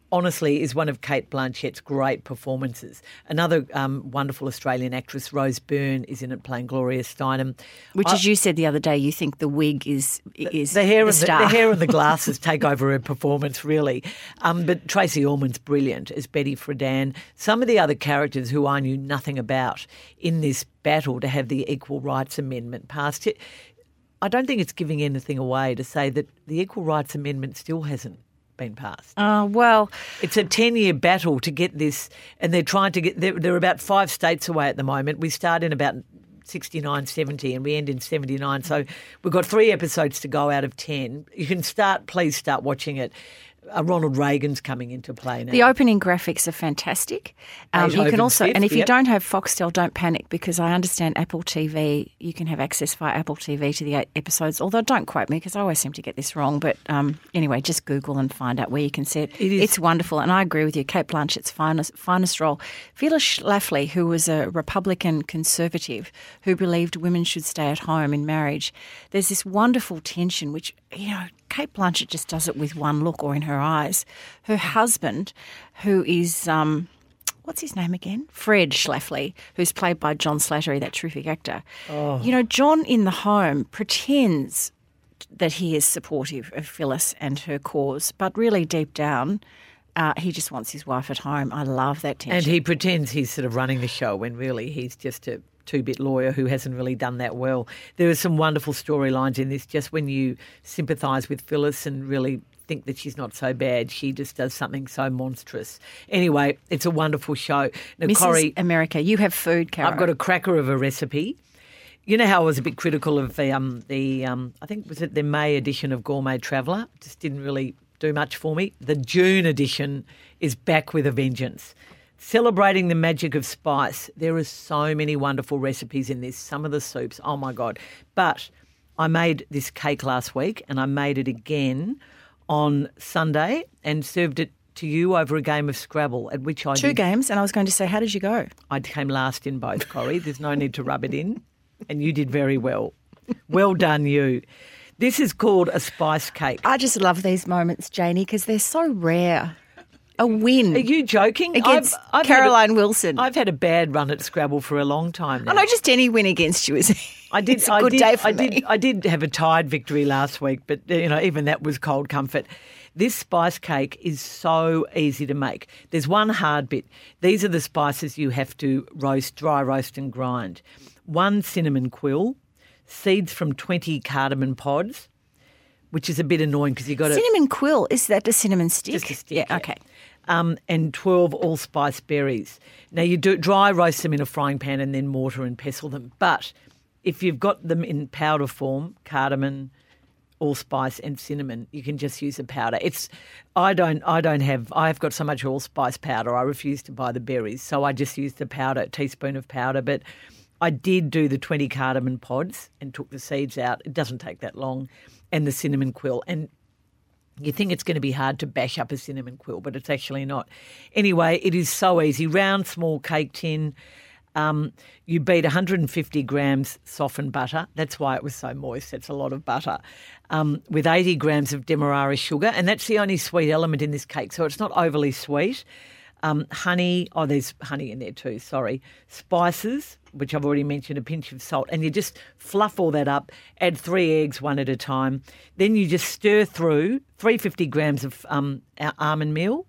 [SPEAKER 2] honestly is one of Cate Blanchett's great performances. Another um, wonderful Australian actress, Rose Byrne, is in it playing Gloria Steinem.
[SPEAKER 3] Which,
[SPEAKER 2] I,
[SPEAKER 3] as you said the other day, you think the wig is is
[SPEAKER 2] the hair
[SPEAKER 3] the
[SPEAKER 2] and the,
[SPEAKER 3] star.
[SPEAKER 2] the hair and the glasses take over her performance, really. Um, but Tracy Ullman's brilliant as Betty Friedan. Some of the other characters who I knew nothing about in this battle to have the Equal Rights Amendment passed. It, I don't think it's giving anything away to say that the Equal Rights Amendment still hasn't been passed.
[SPEAKER 3] Oh, well.
[SPEAKER 2] It's a ten-year battle to get this, and they're trying to get, they're, they're about five states away at the moment. We start in about sixty-nine, seventy, and we end in seventy-nine. So we've got three episodes to go out of ten. You can start, please start watching it. Uh, Ronald Reagan's coming into play now.
[SPEAKER 3] The opening graphics are fantastic. Um, you can also, and if you
[SPEAKER 2] yep.
[SPEAKER 3] don't have Foxtel, don't panic, because I understand Apple T V, you can have access via Apple T V to the eight episodes, although don't quote me because I always seem to get this wrong. But um, anyway, just Google and find out where you can see it.
[SPEAKER 2] It is.
[SPEAKER 3] It's wonderful, and I agree with you. Cate Blanchett's finest, finest role. Phyllis Schlafly, who was a Republican conservative who believed women should stay at home in marriage, there's this wonderful tension which, you know, Cate Blanchett just does it with one look or in her eyes. Her husband, who is, um, what's his name again? Fred Schlafly, who's played by John Slattery, that terrific actor. Oh. You know, John in the home pretends that he is supportive of Phyllis and her cause, but really deep down, uh, he just wants his wife at home. I love that tension.
[SPEAKER 2] And he pretends he's sort of running the show when really he's just a two-bit lawyer who hasn't really done that well. There are some wonderful storylines in this, just when you sympathise with Phyllis and really think that she's not so bad. She just does something so monstrous. Anyway, it's a wonderful show. Now,
[SPEAKER 3] Missus
[SPEAKER 2] Corrie,
[SPEAKER 3] America, you have food, Cara.
[SPEAKER 2] I've got a cracker of a recipe. You know how I was a bit critical of the, um, the um, I think was it the May edition of Gourmet Traveller? Just didn't really do much for me. The June edition is back with a vengeance. Celebrating the magic of spice. There are so many wonderful recipes in this. Some of the soups, oh my God. But I made this cake last week and I made it again on Sunday and served it to you over a game of Scrabble, at which I
[SPEAKER 3] Two
[SPEAKER 2] did,
[SPEAKER 3] games, and I was going to say, how did you go?
[SPEAKER 2] I came last in both, Corrie. There's no need to rub it in. And you did very well. Well done, you. This is called a spice cake.
[SPEAKER 3] I just love these moments, Janie, because they're so rare. A win.
[SPEAKER 2] Are you joking?
[SPEAKER 3] Against
[SPEAKER 2] I've, I've
[SPEAKER 3] Caroline
[SPEAKER 2] a,
[SPEAKER 3] Wilson.
[SPEAKER 2] I've had a bad run at Scrabble for a long time now.
[SPEAKER 3] I know, just any win against you is
[SPEAKER 2] I did,
[SPEAKER 3] it's a
[SPEAKER 2] I
[SPEAKER 3] good
[SPEAKER 2] did,
[SPEAKER 3] day for
[SPEAKER 2] I
[SPEAKER 3] me.
[SPEAKER 2] Did, I did have a tied victory last week, but you know, even that was cold comfort. This spice cake is so easy to make. There's one hard bit. These are the spices you have to roast, dry roast and grind. One cinnamon quill, seeds from twenty cardamom pods, which is a bit annoying because you've got to...
[SPEAKER 3] Cinnamon quill, is that a cinnamon stick?
[SPEAKER 2] Just a stick,
[SPEAKER 3] Yeah,
[SPEAKER 2] yeah.
[SPEAKER 3] okay.
[SPEAKER 2] Um, and twelve allspice berries. Now, you do dry roast them in a frying pan and then mortar and pestle them. But if you've got them in powder form, cardamom, allspice and cinnamon, you can just use the powder. It's I don't I don't have I've got so much allspice powder. I refuse to buy the berries, so I just use the powder, a teaspoon of powder. But I did do the twenty cardamom pods and took the seeds out. It doesn't take that long, and the cinnamon quill. And you think it's going to be hard to bash up a cinnamon quill, but it's actually not. Anyway, it is so easy. Round, small cake tin. Um, you beat one hundred fifty grams softened butter. That's why it was so moist. That's a lot of butter. Um, with eighty grams of demerara sugar, and that's the only sweet element in this cake, so it's not overly sweet. Um, honey, oh, there's honey in there too, sorry. Spices, which I've already mentioned, a pinch of salt, and you just fluff all that up, add three eggs one at a time. Then you just stir through three hundred fifty grams of um, almond meal,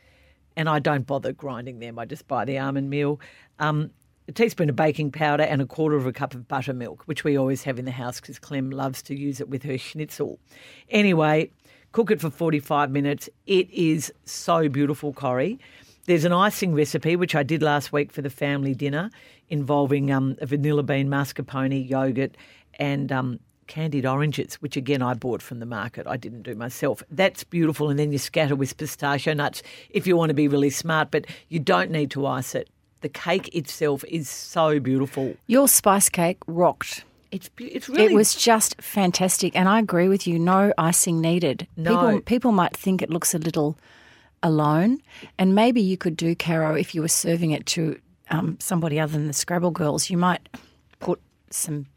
[SPEAKER 2] and I don't bother grinding them. I just buy the almond meal, um, a teaspoon of baking powder and a quarter of a cup of buttermilk, which we always have in the house because Clem loves to use it with her schnitzel. Anyway, cook it for forty-five minutes. It is so beautiful, Corrie. There's an icing recipe, which I did last week for the family dinner, involving um, a vanilla bean mascarpone, yoghurt and um, candied oranges, which, again, I bought from the market. I didn't do myself. That's beautiful. And then you scatter with pistachio nuts if you want to be really smart, but you don't need to ice it. The cake itself is so beautiful.
[SPEAKER 3] Your spice cake rocked.
[SPEAKER 2] It's it's really...
[SPEAKER 3] It was just fantastic, and I agree with you, no icing needed.
[SPEAKER 2] No.
[SPEAKER 3] People, people might think it looks a little alone, and maybe you could do, Caro, if you were serving it to um, somebody other than the Scrabble girls, you might put some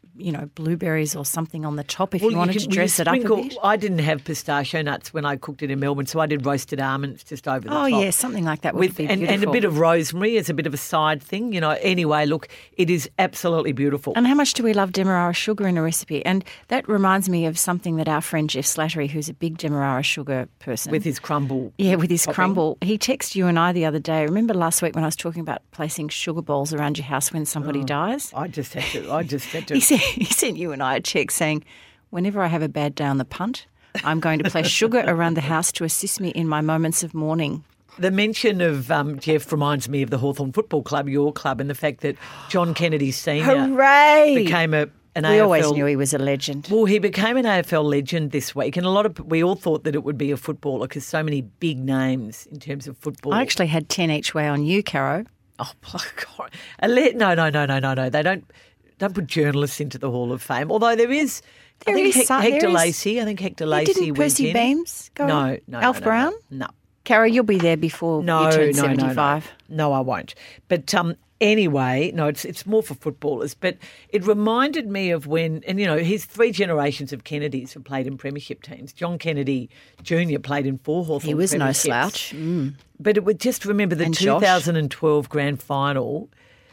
[SPEAKER 3] you know, blueberries or something on the top if
[SPEAKER 2] Well,
[SPEAKER 3] you wanted
[SPEAKER 2] can-
[SPEAKER 3] to
[SPEAKER 2] well,
[SPEAKER 3] dress
[SPEAKER 2] you
[SPEAKER 3] it up a
[SPEAKER 2] sprinkle-
[SPEAKER 3] bit.
[SPEAKER 2] I didn't have pistachio nuts when I cooked it in Melbourne, so I did roasted almonds just over the
[SPEAKER 3] Oh,
[SPEAKER 2] top.
[SPEAKER 3] yeah, something like that would
[SPEAKER 2] With,
[SPEAKER 3] be
[SPEAKER 2] and,
[SPEAKER 3] beautiful.
[SPEAKER 2] and a bit of rosemary as a bit of a side thing, you know. Anyway, look, it is absolutely beautiful.
[SPEAKER 3] And how much do we love Demerara sugar in a recipe? And that reminds me of something that our friend Jeff Slattery, who's a big Demerara sugar person.
[SPEAKER 2] With his crumble.
[SPEAKER 3] Yeah, with his
[SPEAKER 2] topping.
[SPEAKER 3] crumble. He texted you and I the other day. Remember last week when I was talking about placing sugar balls around your house when somebody dies?
[SPEAKER 2] I just had to, I just had to.
[SPEAKER 3] He, said, he sent you and I a check saying, whenever I have a bad day on the punt, I'm going to place sugar around the house to assist me in my moments of mourning.
[SPEAKER 2] The mention of um, Jeff reminds me of the Hawthorn Football Club, your club, and the fact that John Kennedy Senior
[SPEAKER 3] Hooray!
[SPEAKER 2] became a an
[SPEAKER 3] We
[SPEAKER 2] A F L.
[SPEAKER 3] always knew he was a legend.
[SPEAKER 2] Well, he became an A F L legend this week, and a lot of we all thought that it would be a footballer because so many big names in terms of football.
[SPEAKER 3] I actually had ten each way on you, Caro.
[SPEAKER 2] Oh, my God. A le- No, no, no, no, no, no. They don't don't put journalists into the Hall of Fame. Although there is,
[SPEAKER 3] There
[SPEAKER 2] I think
[SPEAKER 3] is
[SPEAKER 2] Hec-
[SPEAKER 3] some-
[SPEAKER 2] Hector
[SPEAKER 3] there is-
[SPEAKER 2] Lacey. I think Hector
[SPEAKER 3] You
[SPEAKER 2] Lacey
[SPEAKER 3] didn't
[SPEAKER 2] went
[SPEAKER 3] Percy
[SPEAKER 2] in.
[SPEAKER 3] Beams go
[SPEAKER 2] No,
[SPEAKER 3] on?
[SPEAKER 2] no,
[SPEAKER 3] Alf
[SPEAKER 2] no, no,
[SPEAKER 3] Brown?
[SPEAKER 2] No.
[SPEAKER 3] Caro, you'll be there before
[SPEAKER 2] No,
[SPEAKER 3] you turn
[SPEAKER 2] no, no,
[SPEAKER 3] seventy-five.
[SPEAKER 2] no. No, I won't. But um, anyway, no, it's it's more for footballers. But it reminded me of when, and you know, his three generations of Kennedys have played in premiership teams. John Kennedy Junior played in four Hawthorn
[SPEAKER 3] He was no
[SPEAKER 2] premierships.
[SPEAKER 3] slouch. Mm.
[SPEAKER 2] But it would just remember the
[SPEAKER 3] And Josh.
[SPEAKER 2] two thousand twelve grand final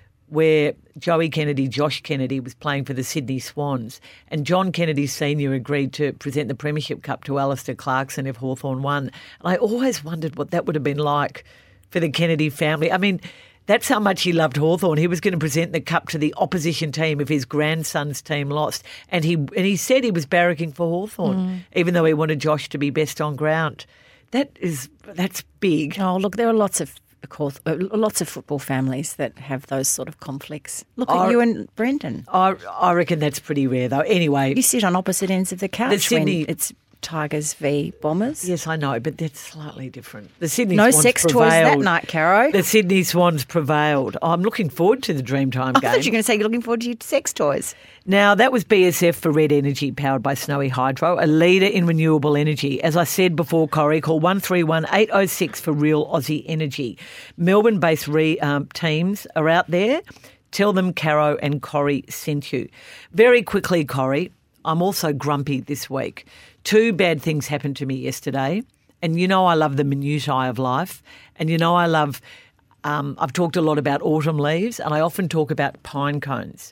[SPEAKER 2] where Joey Kennedy, Josh Kennedy, was playing for the Sydney Swans, and John Kennedy Senior agreed to present the Premiership Cup to Alistair Clarkson if Hawthorn won. And I always wondered what that would have been like for the Kennedy family. I mean, that's how much he loved Hawthorn. He was going to present the cup to the opposition team if his grandson's team lost. And he and he said he was barracking for Hawthorn,
[SPEAKER 3] Mm.
[SPEAKER 2] even though he wanted Josh to be best on ground. That is, that's big.
[SPEAKER 3] Oh, look, there are lots of of course, uh, lots of football families that have those sort of conflicts. Look at
[SPEAKER 2] I-
[SPEAKER 3] you and Brendan.
[SPEAKER 2] I, I reckon that's pretty rare, though. Anyway,
[SPEAKER 3] You sit on opposite ends of the couch
[SPEAKER 2] Sydney-
[SPEAKER 3] when it's Tigers v Bombers.
[SPEAKER 2] yes, I know, but that's slightly different. The Sydney
[SPEAKER 3] No
[SPEAKER 2] Swans
[SPEAKER 3] sex
[SPEAKER 2] prevailed.
[SPEAKER 3] toys that night, Caro.
[SPEAKER 2] The Sydney Swans prevailed. I'm looking forward to the Dreamtime
[SPEAKER 3] I
[SPEAKER 2] game.
[SPEAKER 3] thought you were going to say you're looking forward to your sex toys.
[SPEAKER 2] Now, that was B S F for Red Energy, powered by Snowy Hydro, a leader in renewable energy. As I said before, Corrie, call one three one eight oh six for Real Aussie Energy. Melbourne-based re, um, teams are out there. Tell them Caro and Corrie sent you. Very quickly, Corrie, I'm also grumpy this week. Two bad things happened to me yesterday. And you know I love the minutiae of life. And you know I love, um, I've talked a lot about autumn leaves, and I often talk about pine cones.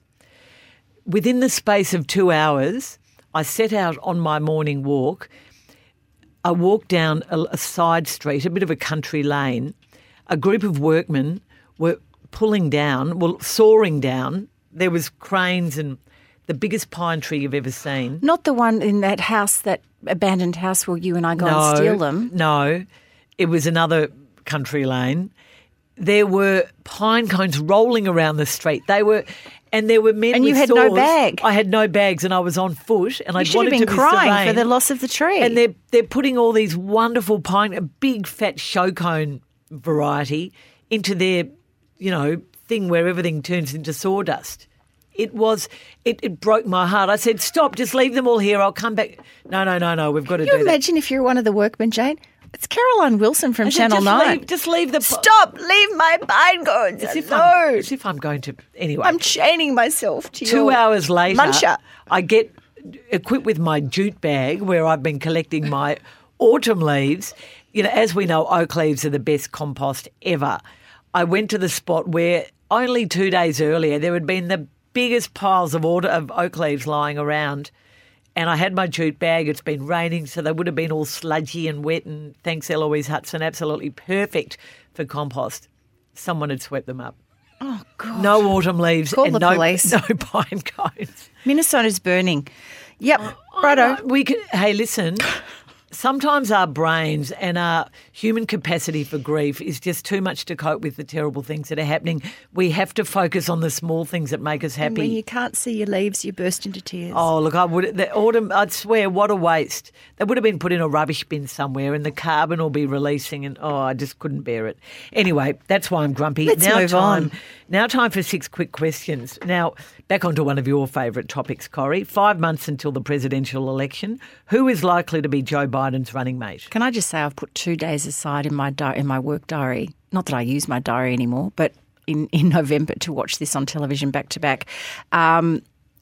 [SPEAKER 2] Within the space of two hours, I set out on my morning walk. I walked down a, a side street, a bit of a country lane. A group of workmen were pulling down, well, soaring down. There was cranes and the biggest pine tree you've ever seen.
[SPEAKER 3] Not the one in that house, that abandoned house where you and I go and steal them.
[SPEAKER 2] No, it was another country lane. There were pine cones rolling around the street. They were, and there were men
[SPEAKER 3] And
[SPEAKER 2] with
[SPEAKER 3] you had no
[SPEAKER 2] saws.
[SPEAKER 3] bag.
[SPEAKER 2] I had no bags, and I was on foot, and I
[SPEAKER 3] You should have
[SPEAKER 2] wanted
[SPEAKER 3] been
[SPEAKER 2] to
[SPEAKER 3] crying
[SPEAKER 2] Mister
[SPEAKER 3] for the
[SPEAKER 2] Rain.
[SPEAKER 3] loss of the tree.
[SPEAKER 2] And they're they're putting all these wonderful pine, a big fat show cone variety into their, you know, thing where everything turns into sawdust. It was, it, it broke my heart. I said, stop, just leave them all here. I'll come back. No, no, no, no, we've got to
[SPEAKER 3] Can you
[SPEAKER 2] do that.
[SPEAKER 3] imagine if you're one of the workmen, Jane? It's Caroline Wilson from
[SPEAKER 2] I said,
[SPEAKER 3] Channel
[SPEAKER 2] just
[SPEAKER 3] nine.
[SPEAKER 2] Leave, just leave the...
[SPEAKER 3] Stop! Leave my pine cones
[SPEAKER 2] As if, I'm,
[SPEAKER 3] alone.
[SPEAKER 2] as if I'm going to... Anyway.
[SPEAKER 3] I'm chaining myself to
[SPEAKER 2] Two
[SPEAKER 3] your
[SPEAKER 2] hours later,
[SPEAKER 3] muncher.
[SPEAKER 2] I get equipped with my jute bag where I've been collecting my autumn leaves. You know, as we know, oak leaves are the best compost ever. I went to the spot where only two days earlier there had been the biggest piles of, auto, of oak leaves lying around, and I had my jute bag. It's been raining, so they would have been all sludgy and wet, and thanks Eloise Hudson, absolutely perfect for compost. Someone had swept them up.
[SPEAKER 3] Oh, God.
[SPEAKER 2] No autumn leaves
[SPEAKER 3] Call
[SPEAKER 2] and
[SPEAKER 3] the
[SPEAKER 2] no,
[SPEAKER 3] police.
[SPEAKER 2] no pine cones.
[SPEAKER 3] Minnesota's burning. Yep, righto.
[SPEAKER 2] We could, hey, listen, sometimes our brains and our human capacity for grief is just too much to cope with the terrible things that are happening. We have to focus on the small things that make us
[SPEAKER 3] And when
[SPEAKER 2] happy.
[SPEAKER 3] you can't see your leaves, you burst into tears.
[SPEAKER 2] Oh, look, I would. The autumn, I'd swear, what a waste. They would have been put in a rubbish bin somewhere and the carbon will be releasing and, oh, I just couldn't bear it. Anyway, that's why I'm grumpy.
[SPEAKER 3] Let's
[SPEAKER 2] now
[SPEAKER 3] move
[SPEAKER 2] time,
[SPEAKER 3] on.
[SPEAKER 2] Now time for six quick questions. Now, back onto one of your favourite topics, Corrie. Five months until the presidential election. Who is likely to be Joe Biden's running mate?
[SPEAKER 3] Can I just say I've put two days aside in my di- in my work diary. Not that I use my diary anymore, but in, in November to watch this on television back to back. Um,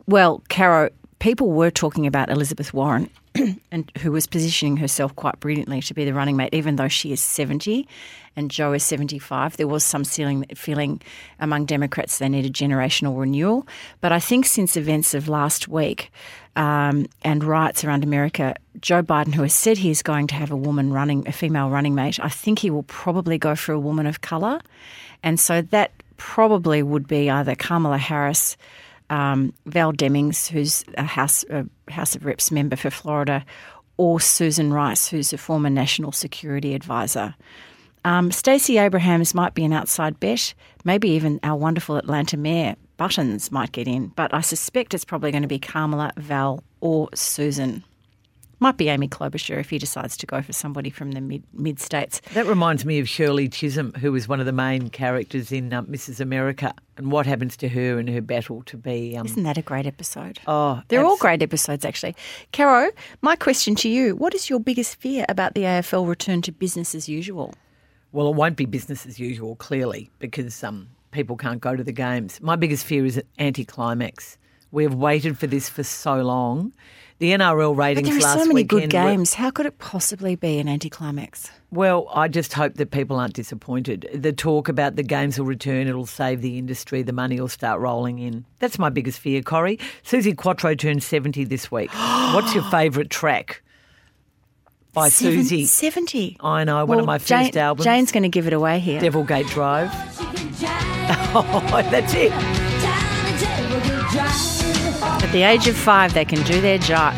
[SPEAKER 3] Well, Caro, people were talking about Elizabeth Warren, and who was positioning herself quite brilliantly to be the running mate, even though she is seventy and Joe is seventy-five. There was some feeling, feeling among Democrats they needed generational renewal. But I think since events of last week um, and riots around America, Joe Biden, who has said he is going to have a woman running, a female running mate, I think he will probably go for a woman of colour. And so that probably would be either Kamala Harris, Um, Val Demings, who's a House, a House of Reps member for Florida, or Susan Rice, who's a former National Security Advisor. Um, Stacey Abrams might be an outside bet. Maybe even our wonderful Atlanta Mayor Buttons might get in. But I suspect it's probably going to be Kamala, Val, or Susan. Might be Amy Klobuchar if he decides to go for somebody from the mid, mid-states.
[SPEAKER 2] That reminds me of Shirley Chisholm, who was one of the main characters in uh, Missus America, and what happens to her in her battle to be... Um,
[SPEAKER 3] Isn't that a great episode?
[SPEAKER 2] Oh,
[SPEAKER 3] They're
[SPEAKER 2] abs-
[SPEAKER 3] all great episodes, actually. Caro, my question to you, what is your biggest fear about the A F L return to business as usual?
[SPEAKER 2] Well, it won't be business as usual, clearly, because um, people can't go to the games. My biggest fear is anticlimax. We have waited for this for so long. The N R L ratings
[SPEAKER 3] But there
[SPEAKER 2] last
[SPEAKER 3] are so many
[SPEAKER 2] weekend
[SPEAKER 3] good games. How could it possibly be an anticlimax?
[SPEAKER 2] Well, I just hope that people aren't disappointed. The talk about the games will return, it'll save the industry, the money will start rolling in. That's my biggest fear, Corrie. Susie Quattro turned seventy this week. What's your favourite track? By
[SPEAKER 3] Seven,
[SPEAKER 2] Susie.
[SPEAKER 3] seventy.
[SPEAKER 2] I know, one
[SPEAKER 3] well,
[SPEAKER 2] of my
[SPEAKER 3] Jane,
[SPEAKER 2] first albums.
[SPEAKER 3] Jane's going to give it away here.
[SPEAKER 2] Devilgate Drive. Oh, that's it.
[SPEAKER 3] At the age of five, they can do their drive.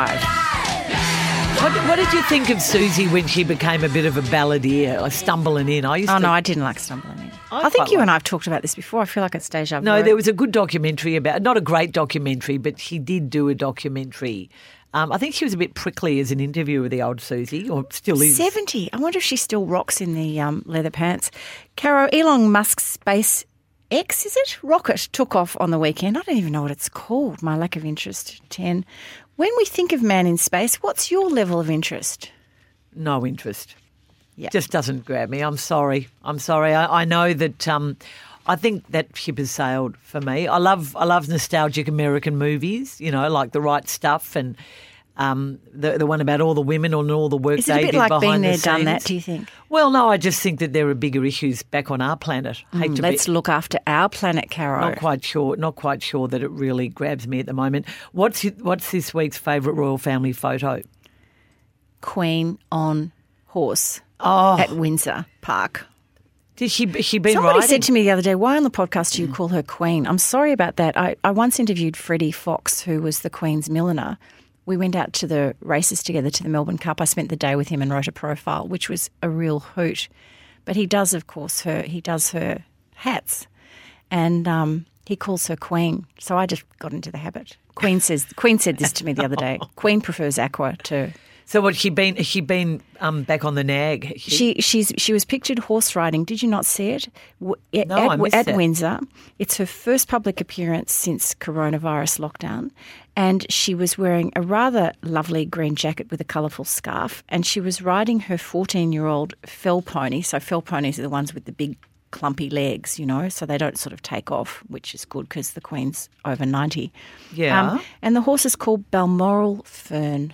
[SPEAKER 2] What, what did you think of Susie when she became a bit of a balladeer, like stumbling in? I used
[SPEAKER 3] Oh,
[SPEAKER 2] to,
[SPEAKER 3] no, I didn't like stumbling in.
[SPEAKER 2] I
[SPEAKER 3] I, think
[SPEAKER 2] quite
[SPEAKER 3] you
[SPEAKER 2] like-
[SPEAKER 3] and I have talked about this before. I feel like it's deja vu.
[SPEAKER 2] No, there was a good documentary about, not a great documentary, but she did do a documentary. Um, I think she was a bit prickly as an interviewer, the old Susie, or still is.
[SPEAKER 3] seventy. I wonder if she still rocks in the um, leather pants. Caro, Elon Musk's space X, is it? Rocket took off on the weekend. I don't even know what it's called. My lack of interest, ten. When we think of man in space, what's your level of interest?
[SPEAKER 2] No interest.
[SPEAKER 3] Yeah.
[SPEAKER 2] Just doesn't grab me. I'm sorry. I'm sorry. I, I know that um, I think that ship has sailed for me. I love I love nostalgic American movies, you know, like The Right Stuff and um, the the one about all the women and all the work
[SPEAKER 3] Is it
[SPEAKER 2] they
[SPEAKER 3] a bit
[SPEAKER 2] did
[SPEAKER 3] like
[SPEAKER 2] behind
[SPEAKER 3] being
[SPEAKER 2] the
[SPEAKER 3] there, done that,
[SPEAKER 2] scenes.
[SPEAKER 3] do you think?
[SPEAKER 2] Well, no, I just think that there are bigger issues back on our planet. Hate to be,
[SPEAKER 3] Let's look after our planet, Caro.
[SPEAKER 2] Not quite sure. Not quite sure that it really grabs me at the moment. What's what's this week's favourite royal family photo?
[SPEAKER 3] Queen on horse
[SPEAKER 2] Oh,
[SPEAKER 3] at Windsor Park.
[SPEAKER 2] did she she been
[SPEAKER 3] Somebody
[SPEAKER 2] riding?
[SPEAKER 3] said to me the other day, why on the podcast do you call her Queen? I'm sorry about that. I, I once interviewed Freddie Fox, who was the Queen's milliner. We went out to the races together to the Melbourne Cup. I spent the day with him and wrote a profile, which was a real hoot. But he does, of course, her he does her hats. And um, he calls her Queen. So I just got into the habit. Queen says Queen said this to me the other day. Queen prefers aqua to
[SPEAKER 2] So what, she been has she been um, back on the nag? Has
[SPEAKER 3] She she's she was pictured horse riding. Did you not see it? W- At,
[SPEAKER 2] No, I missed
[SPEAKER 3] at
[SPEAKER 2] that.
[SPEAKER 3] Windsor. It's her first public appearance since coronavirus lockdown, and she was wearing a rather lovely green jacket with a colourful scarf, and she was riding her fourteen-year-old fell pony. So fell ponies are the ones with the big clumpy legs, you know, so they don't sort of take off, which is good because the Queen's over ninety.
[SPEAKER 2] Yeah.
[SPEAKER 3] and the horse is called Balmoral Fern.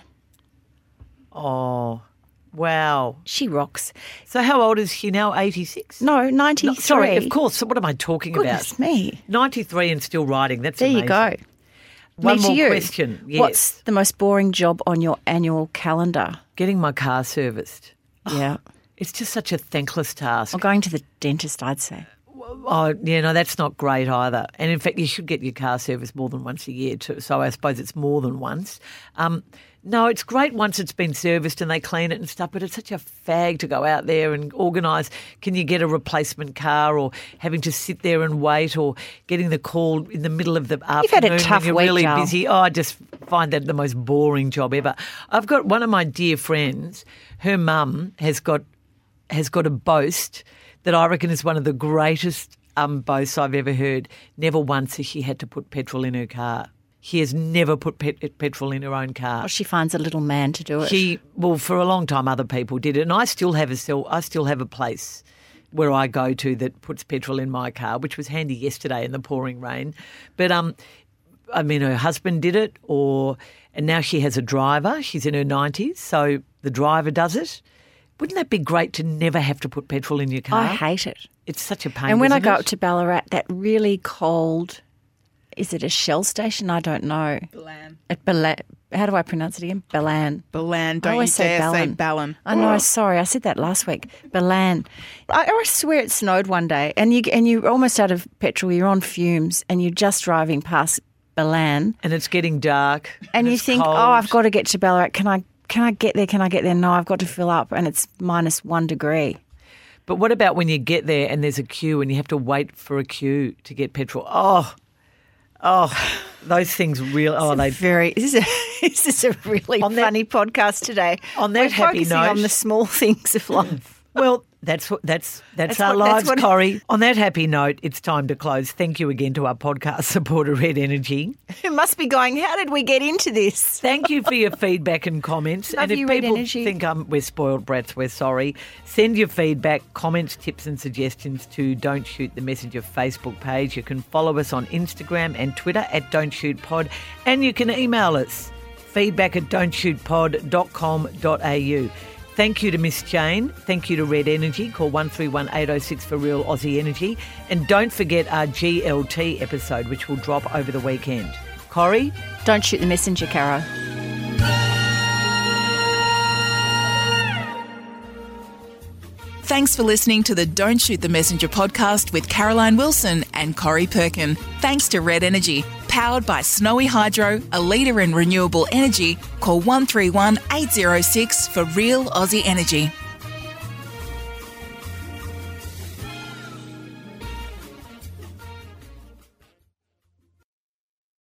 [SPEAKER 2] Oh, wow.
[SPEAKER 3] She rocks.
[SPEAKER 2] So how old is she now? eighty-six?
[SPEAKER 3] No, ninety-three.
[SPEAKER 2] No, sorry, of course. So what am I talking
[SPEAKER 3] Goodness
[SPEAKER 2] about?
[SPEAKER 3] me.
[SPEAKER 2] ninety-three and still riding. That's
[SPEAKER 3] There
[SPEAKER 2] amazing.
[SPEAKER 3] you go.
[SPEAKER 2] One
[SPEAKER 3] Me to
[SPEAKER 2] more
[SPEAKER 3] you.
[SPEAKER 2] question. Yes.
[SPEAKER 3] What's the most boring job on your annual calendar?
[SPEAKER 2] Getting my car serviced.
[SPEAKER 3] Yeah.
[SPEAKER 2] It's just such a thankless task.
[SPEAKER 3] Or going to the dentist, I'd say.
[SPEAKER 2] Oh, yeah, no, that's not great either. And in fact, you should get your car serviced more than once a year too. So I suppose it's more than once. Um, no, it's great once it's been serviced and they clean it and stuff, but it's such a fag to go out there and organise. Can you get a replacement car, or having to sit there and wait, or getting the call in the middle of the afternoon
[SPEAKER 3] You've had a tough
[SPEAKER 2] when you're
[SPEAKER 3] week,
[SPEAKER 2] really
[SPEAKER 3] Joel.
[SPEAKER 2] busy? Oh, I just find that the most boring job ever. I've got one of my dear friends, her mum has got has got a boast that I reckon is one of the greatest um, boasts I've ever heard. Never once has she had to put petrol in her car. She has never put pet- petrol in her own car.
[SPEAKER 3] Or she finds a little man to do it.
[SPEAKER 2] She, well, for a long time other people did it, and I still have a still, I still have a place where I go to that puts petrol in my car, which was handy yesterday in the pouring rain. But um, I mean, her husband did it, or and now she has a driver. She's in her nineties, so the driver does it. Wouldn't that be great to never have to put petrol in your car?
[SPEAKER 3] I hate it.
[SPEAKER 2] It's such a pain.
[SPEAKER 3] And when I go
[SPEAKER 2] it?
[SPEAKER 3] up to Ballarat, that really cold, is it a Shell station? I don't know.
[SPEAKER 4] Ballan.
[SPEAKER 3] At Ballan. How do I pronounce it again? Ballan.
[SPEAKER 4] Ballan. Don't
[SPEAKER 3] I
[SPEAKER 4] you
[SPEAKER 3] always say
[SPEAKER 4] dare say
[SPEAKER 3] Ballan.
[SPEAKER 4] Ballan.
[SPEAKER 3] I know. Sorry, I said that last week. Ballan. I, I swear it snowed one day, and you and you're almost out of petrol. You're on fumes, and you're just driving past Ballan,
[SPEAKER 2] and it's getting dark,
[SPEAKER 3] and,
[SPEAKER 2] and
[SPEAKER 3] you
[SPEAKER 2] it's
[SPEAKER 3] think,
[SPEAKER 2] cold.
[SPEAKER 3] "Oh, I've got to get to Ballarat. Can I? Can I get there? Can I get there? No, I've got to fill up, and it's minus one degree."
[SPEAKER 2] But what about when you get there and there's a queue and you have to wait for a queue to get petrol? Oh, oh, those things really. Oh, they
[SPEAKER 3] very. This is a, this is a really
[SPEAKER 2] on
[SPEAKER 3] funny
[SPEAKER 2] that,
[SPEAKER 3] podcast today.
[SPEAKER 2] On that
[SPEAKER 3] We're
[SPEAKER 2] happy
[SPEAKER 3] focusing
[SPEAKER 2] note,
[SPEAKER 3] on the small things of life.
[SPEAKER 2] Well, that's what that's that's,
[SPEAKER 3] That's
[SPEAKER 2] our
[SPEAKER 3] what- that's
[SPEAKER 2] lives,
[SPEAKER 3] what-
[SPEAKER 2] Corrie. On that happy note, it's time to close. Thank you again to our podcast supporter, Red Energy.
[SPEAKER 3] It must be going, how did we get into this?
[SPEAKER 2] Thank you for your feedback and comments.
[SPEAKER 3] Love
[SPEAKER 2] and if
[SPEAKER 3] you, Red
[SPEAKER 2] people
[SPEAKER 3] Energy.
[SPEAKER 2] think um, we're spoiled brats, we're sorry. Send your feedback, comments, tips and suggestions to Don't Shoot the Messenger Facebook page. You can follow us on Instagram and Twitter at Don't Shoot Pod, and you can email us feedback at don't shoot pod dot com dot a u. Thank you to Miss Jane. Thank you to Red Energy. Call one three one eight oh six for Real Aussie Energy. And don't forget our G L T episode, which will drop over the weekend. Corrie?
[SPEAKER 3] Don't shoot the messenger, Caro.
[SPEAKER 1] Thanks for listening to the Don't Shoot the Messenger podcast with Caroline Wilson and Corrie Perkin. Thanks to Red Energy, powered by Snowy Hydro, a leader in renewable energy. Call one three one eight oh six for Real Aussie Energy.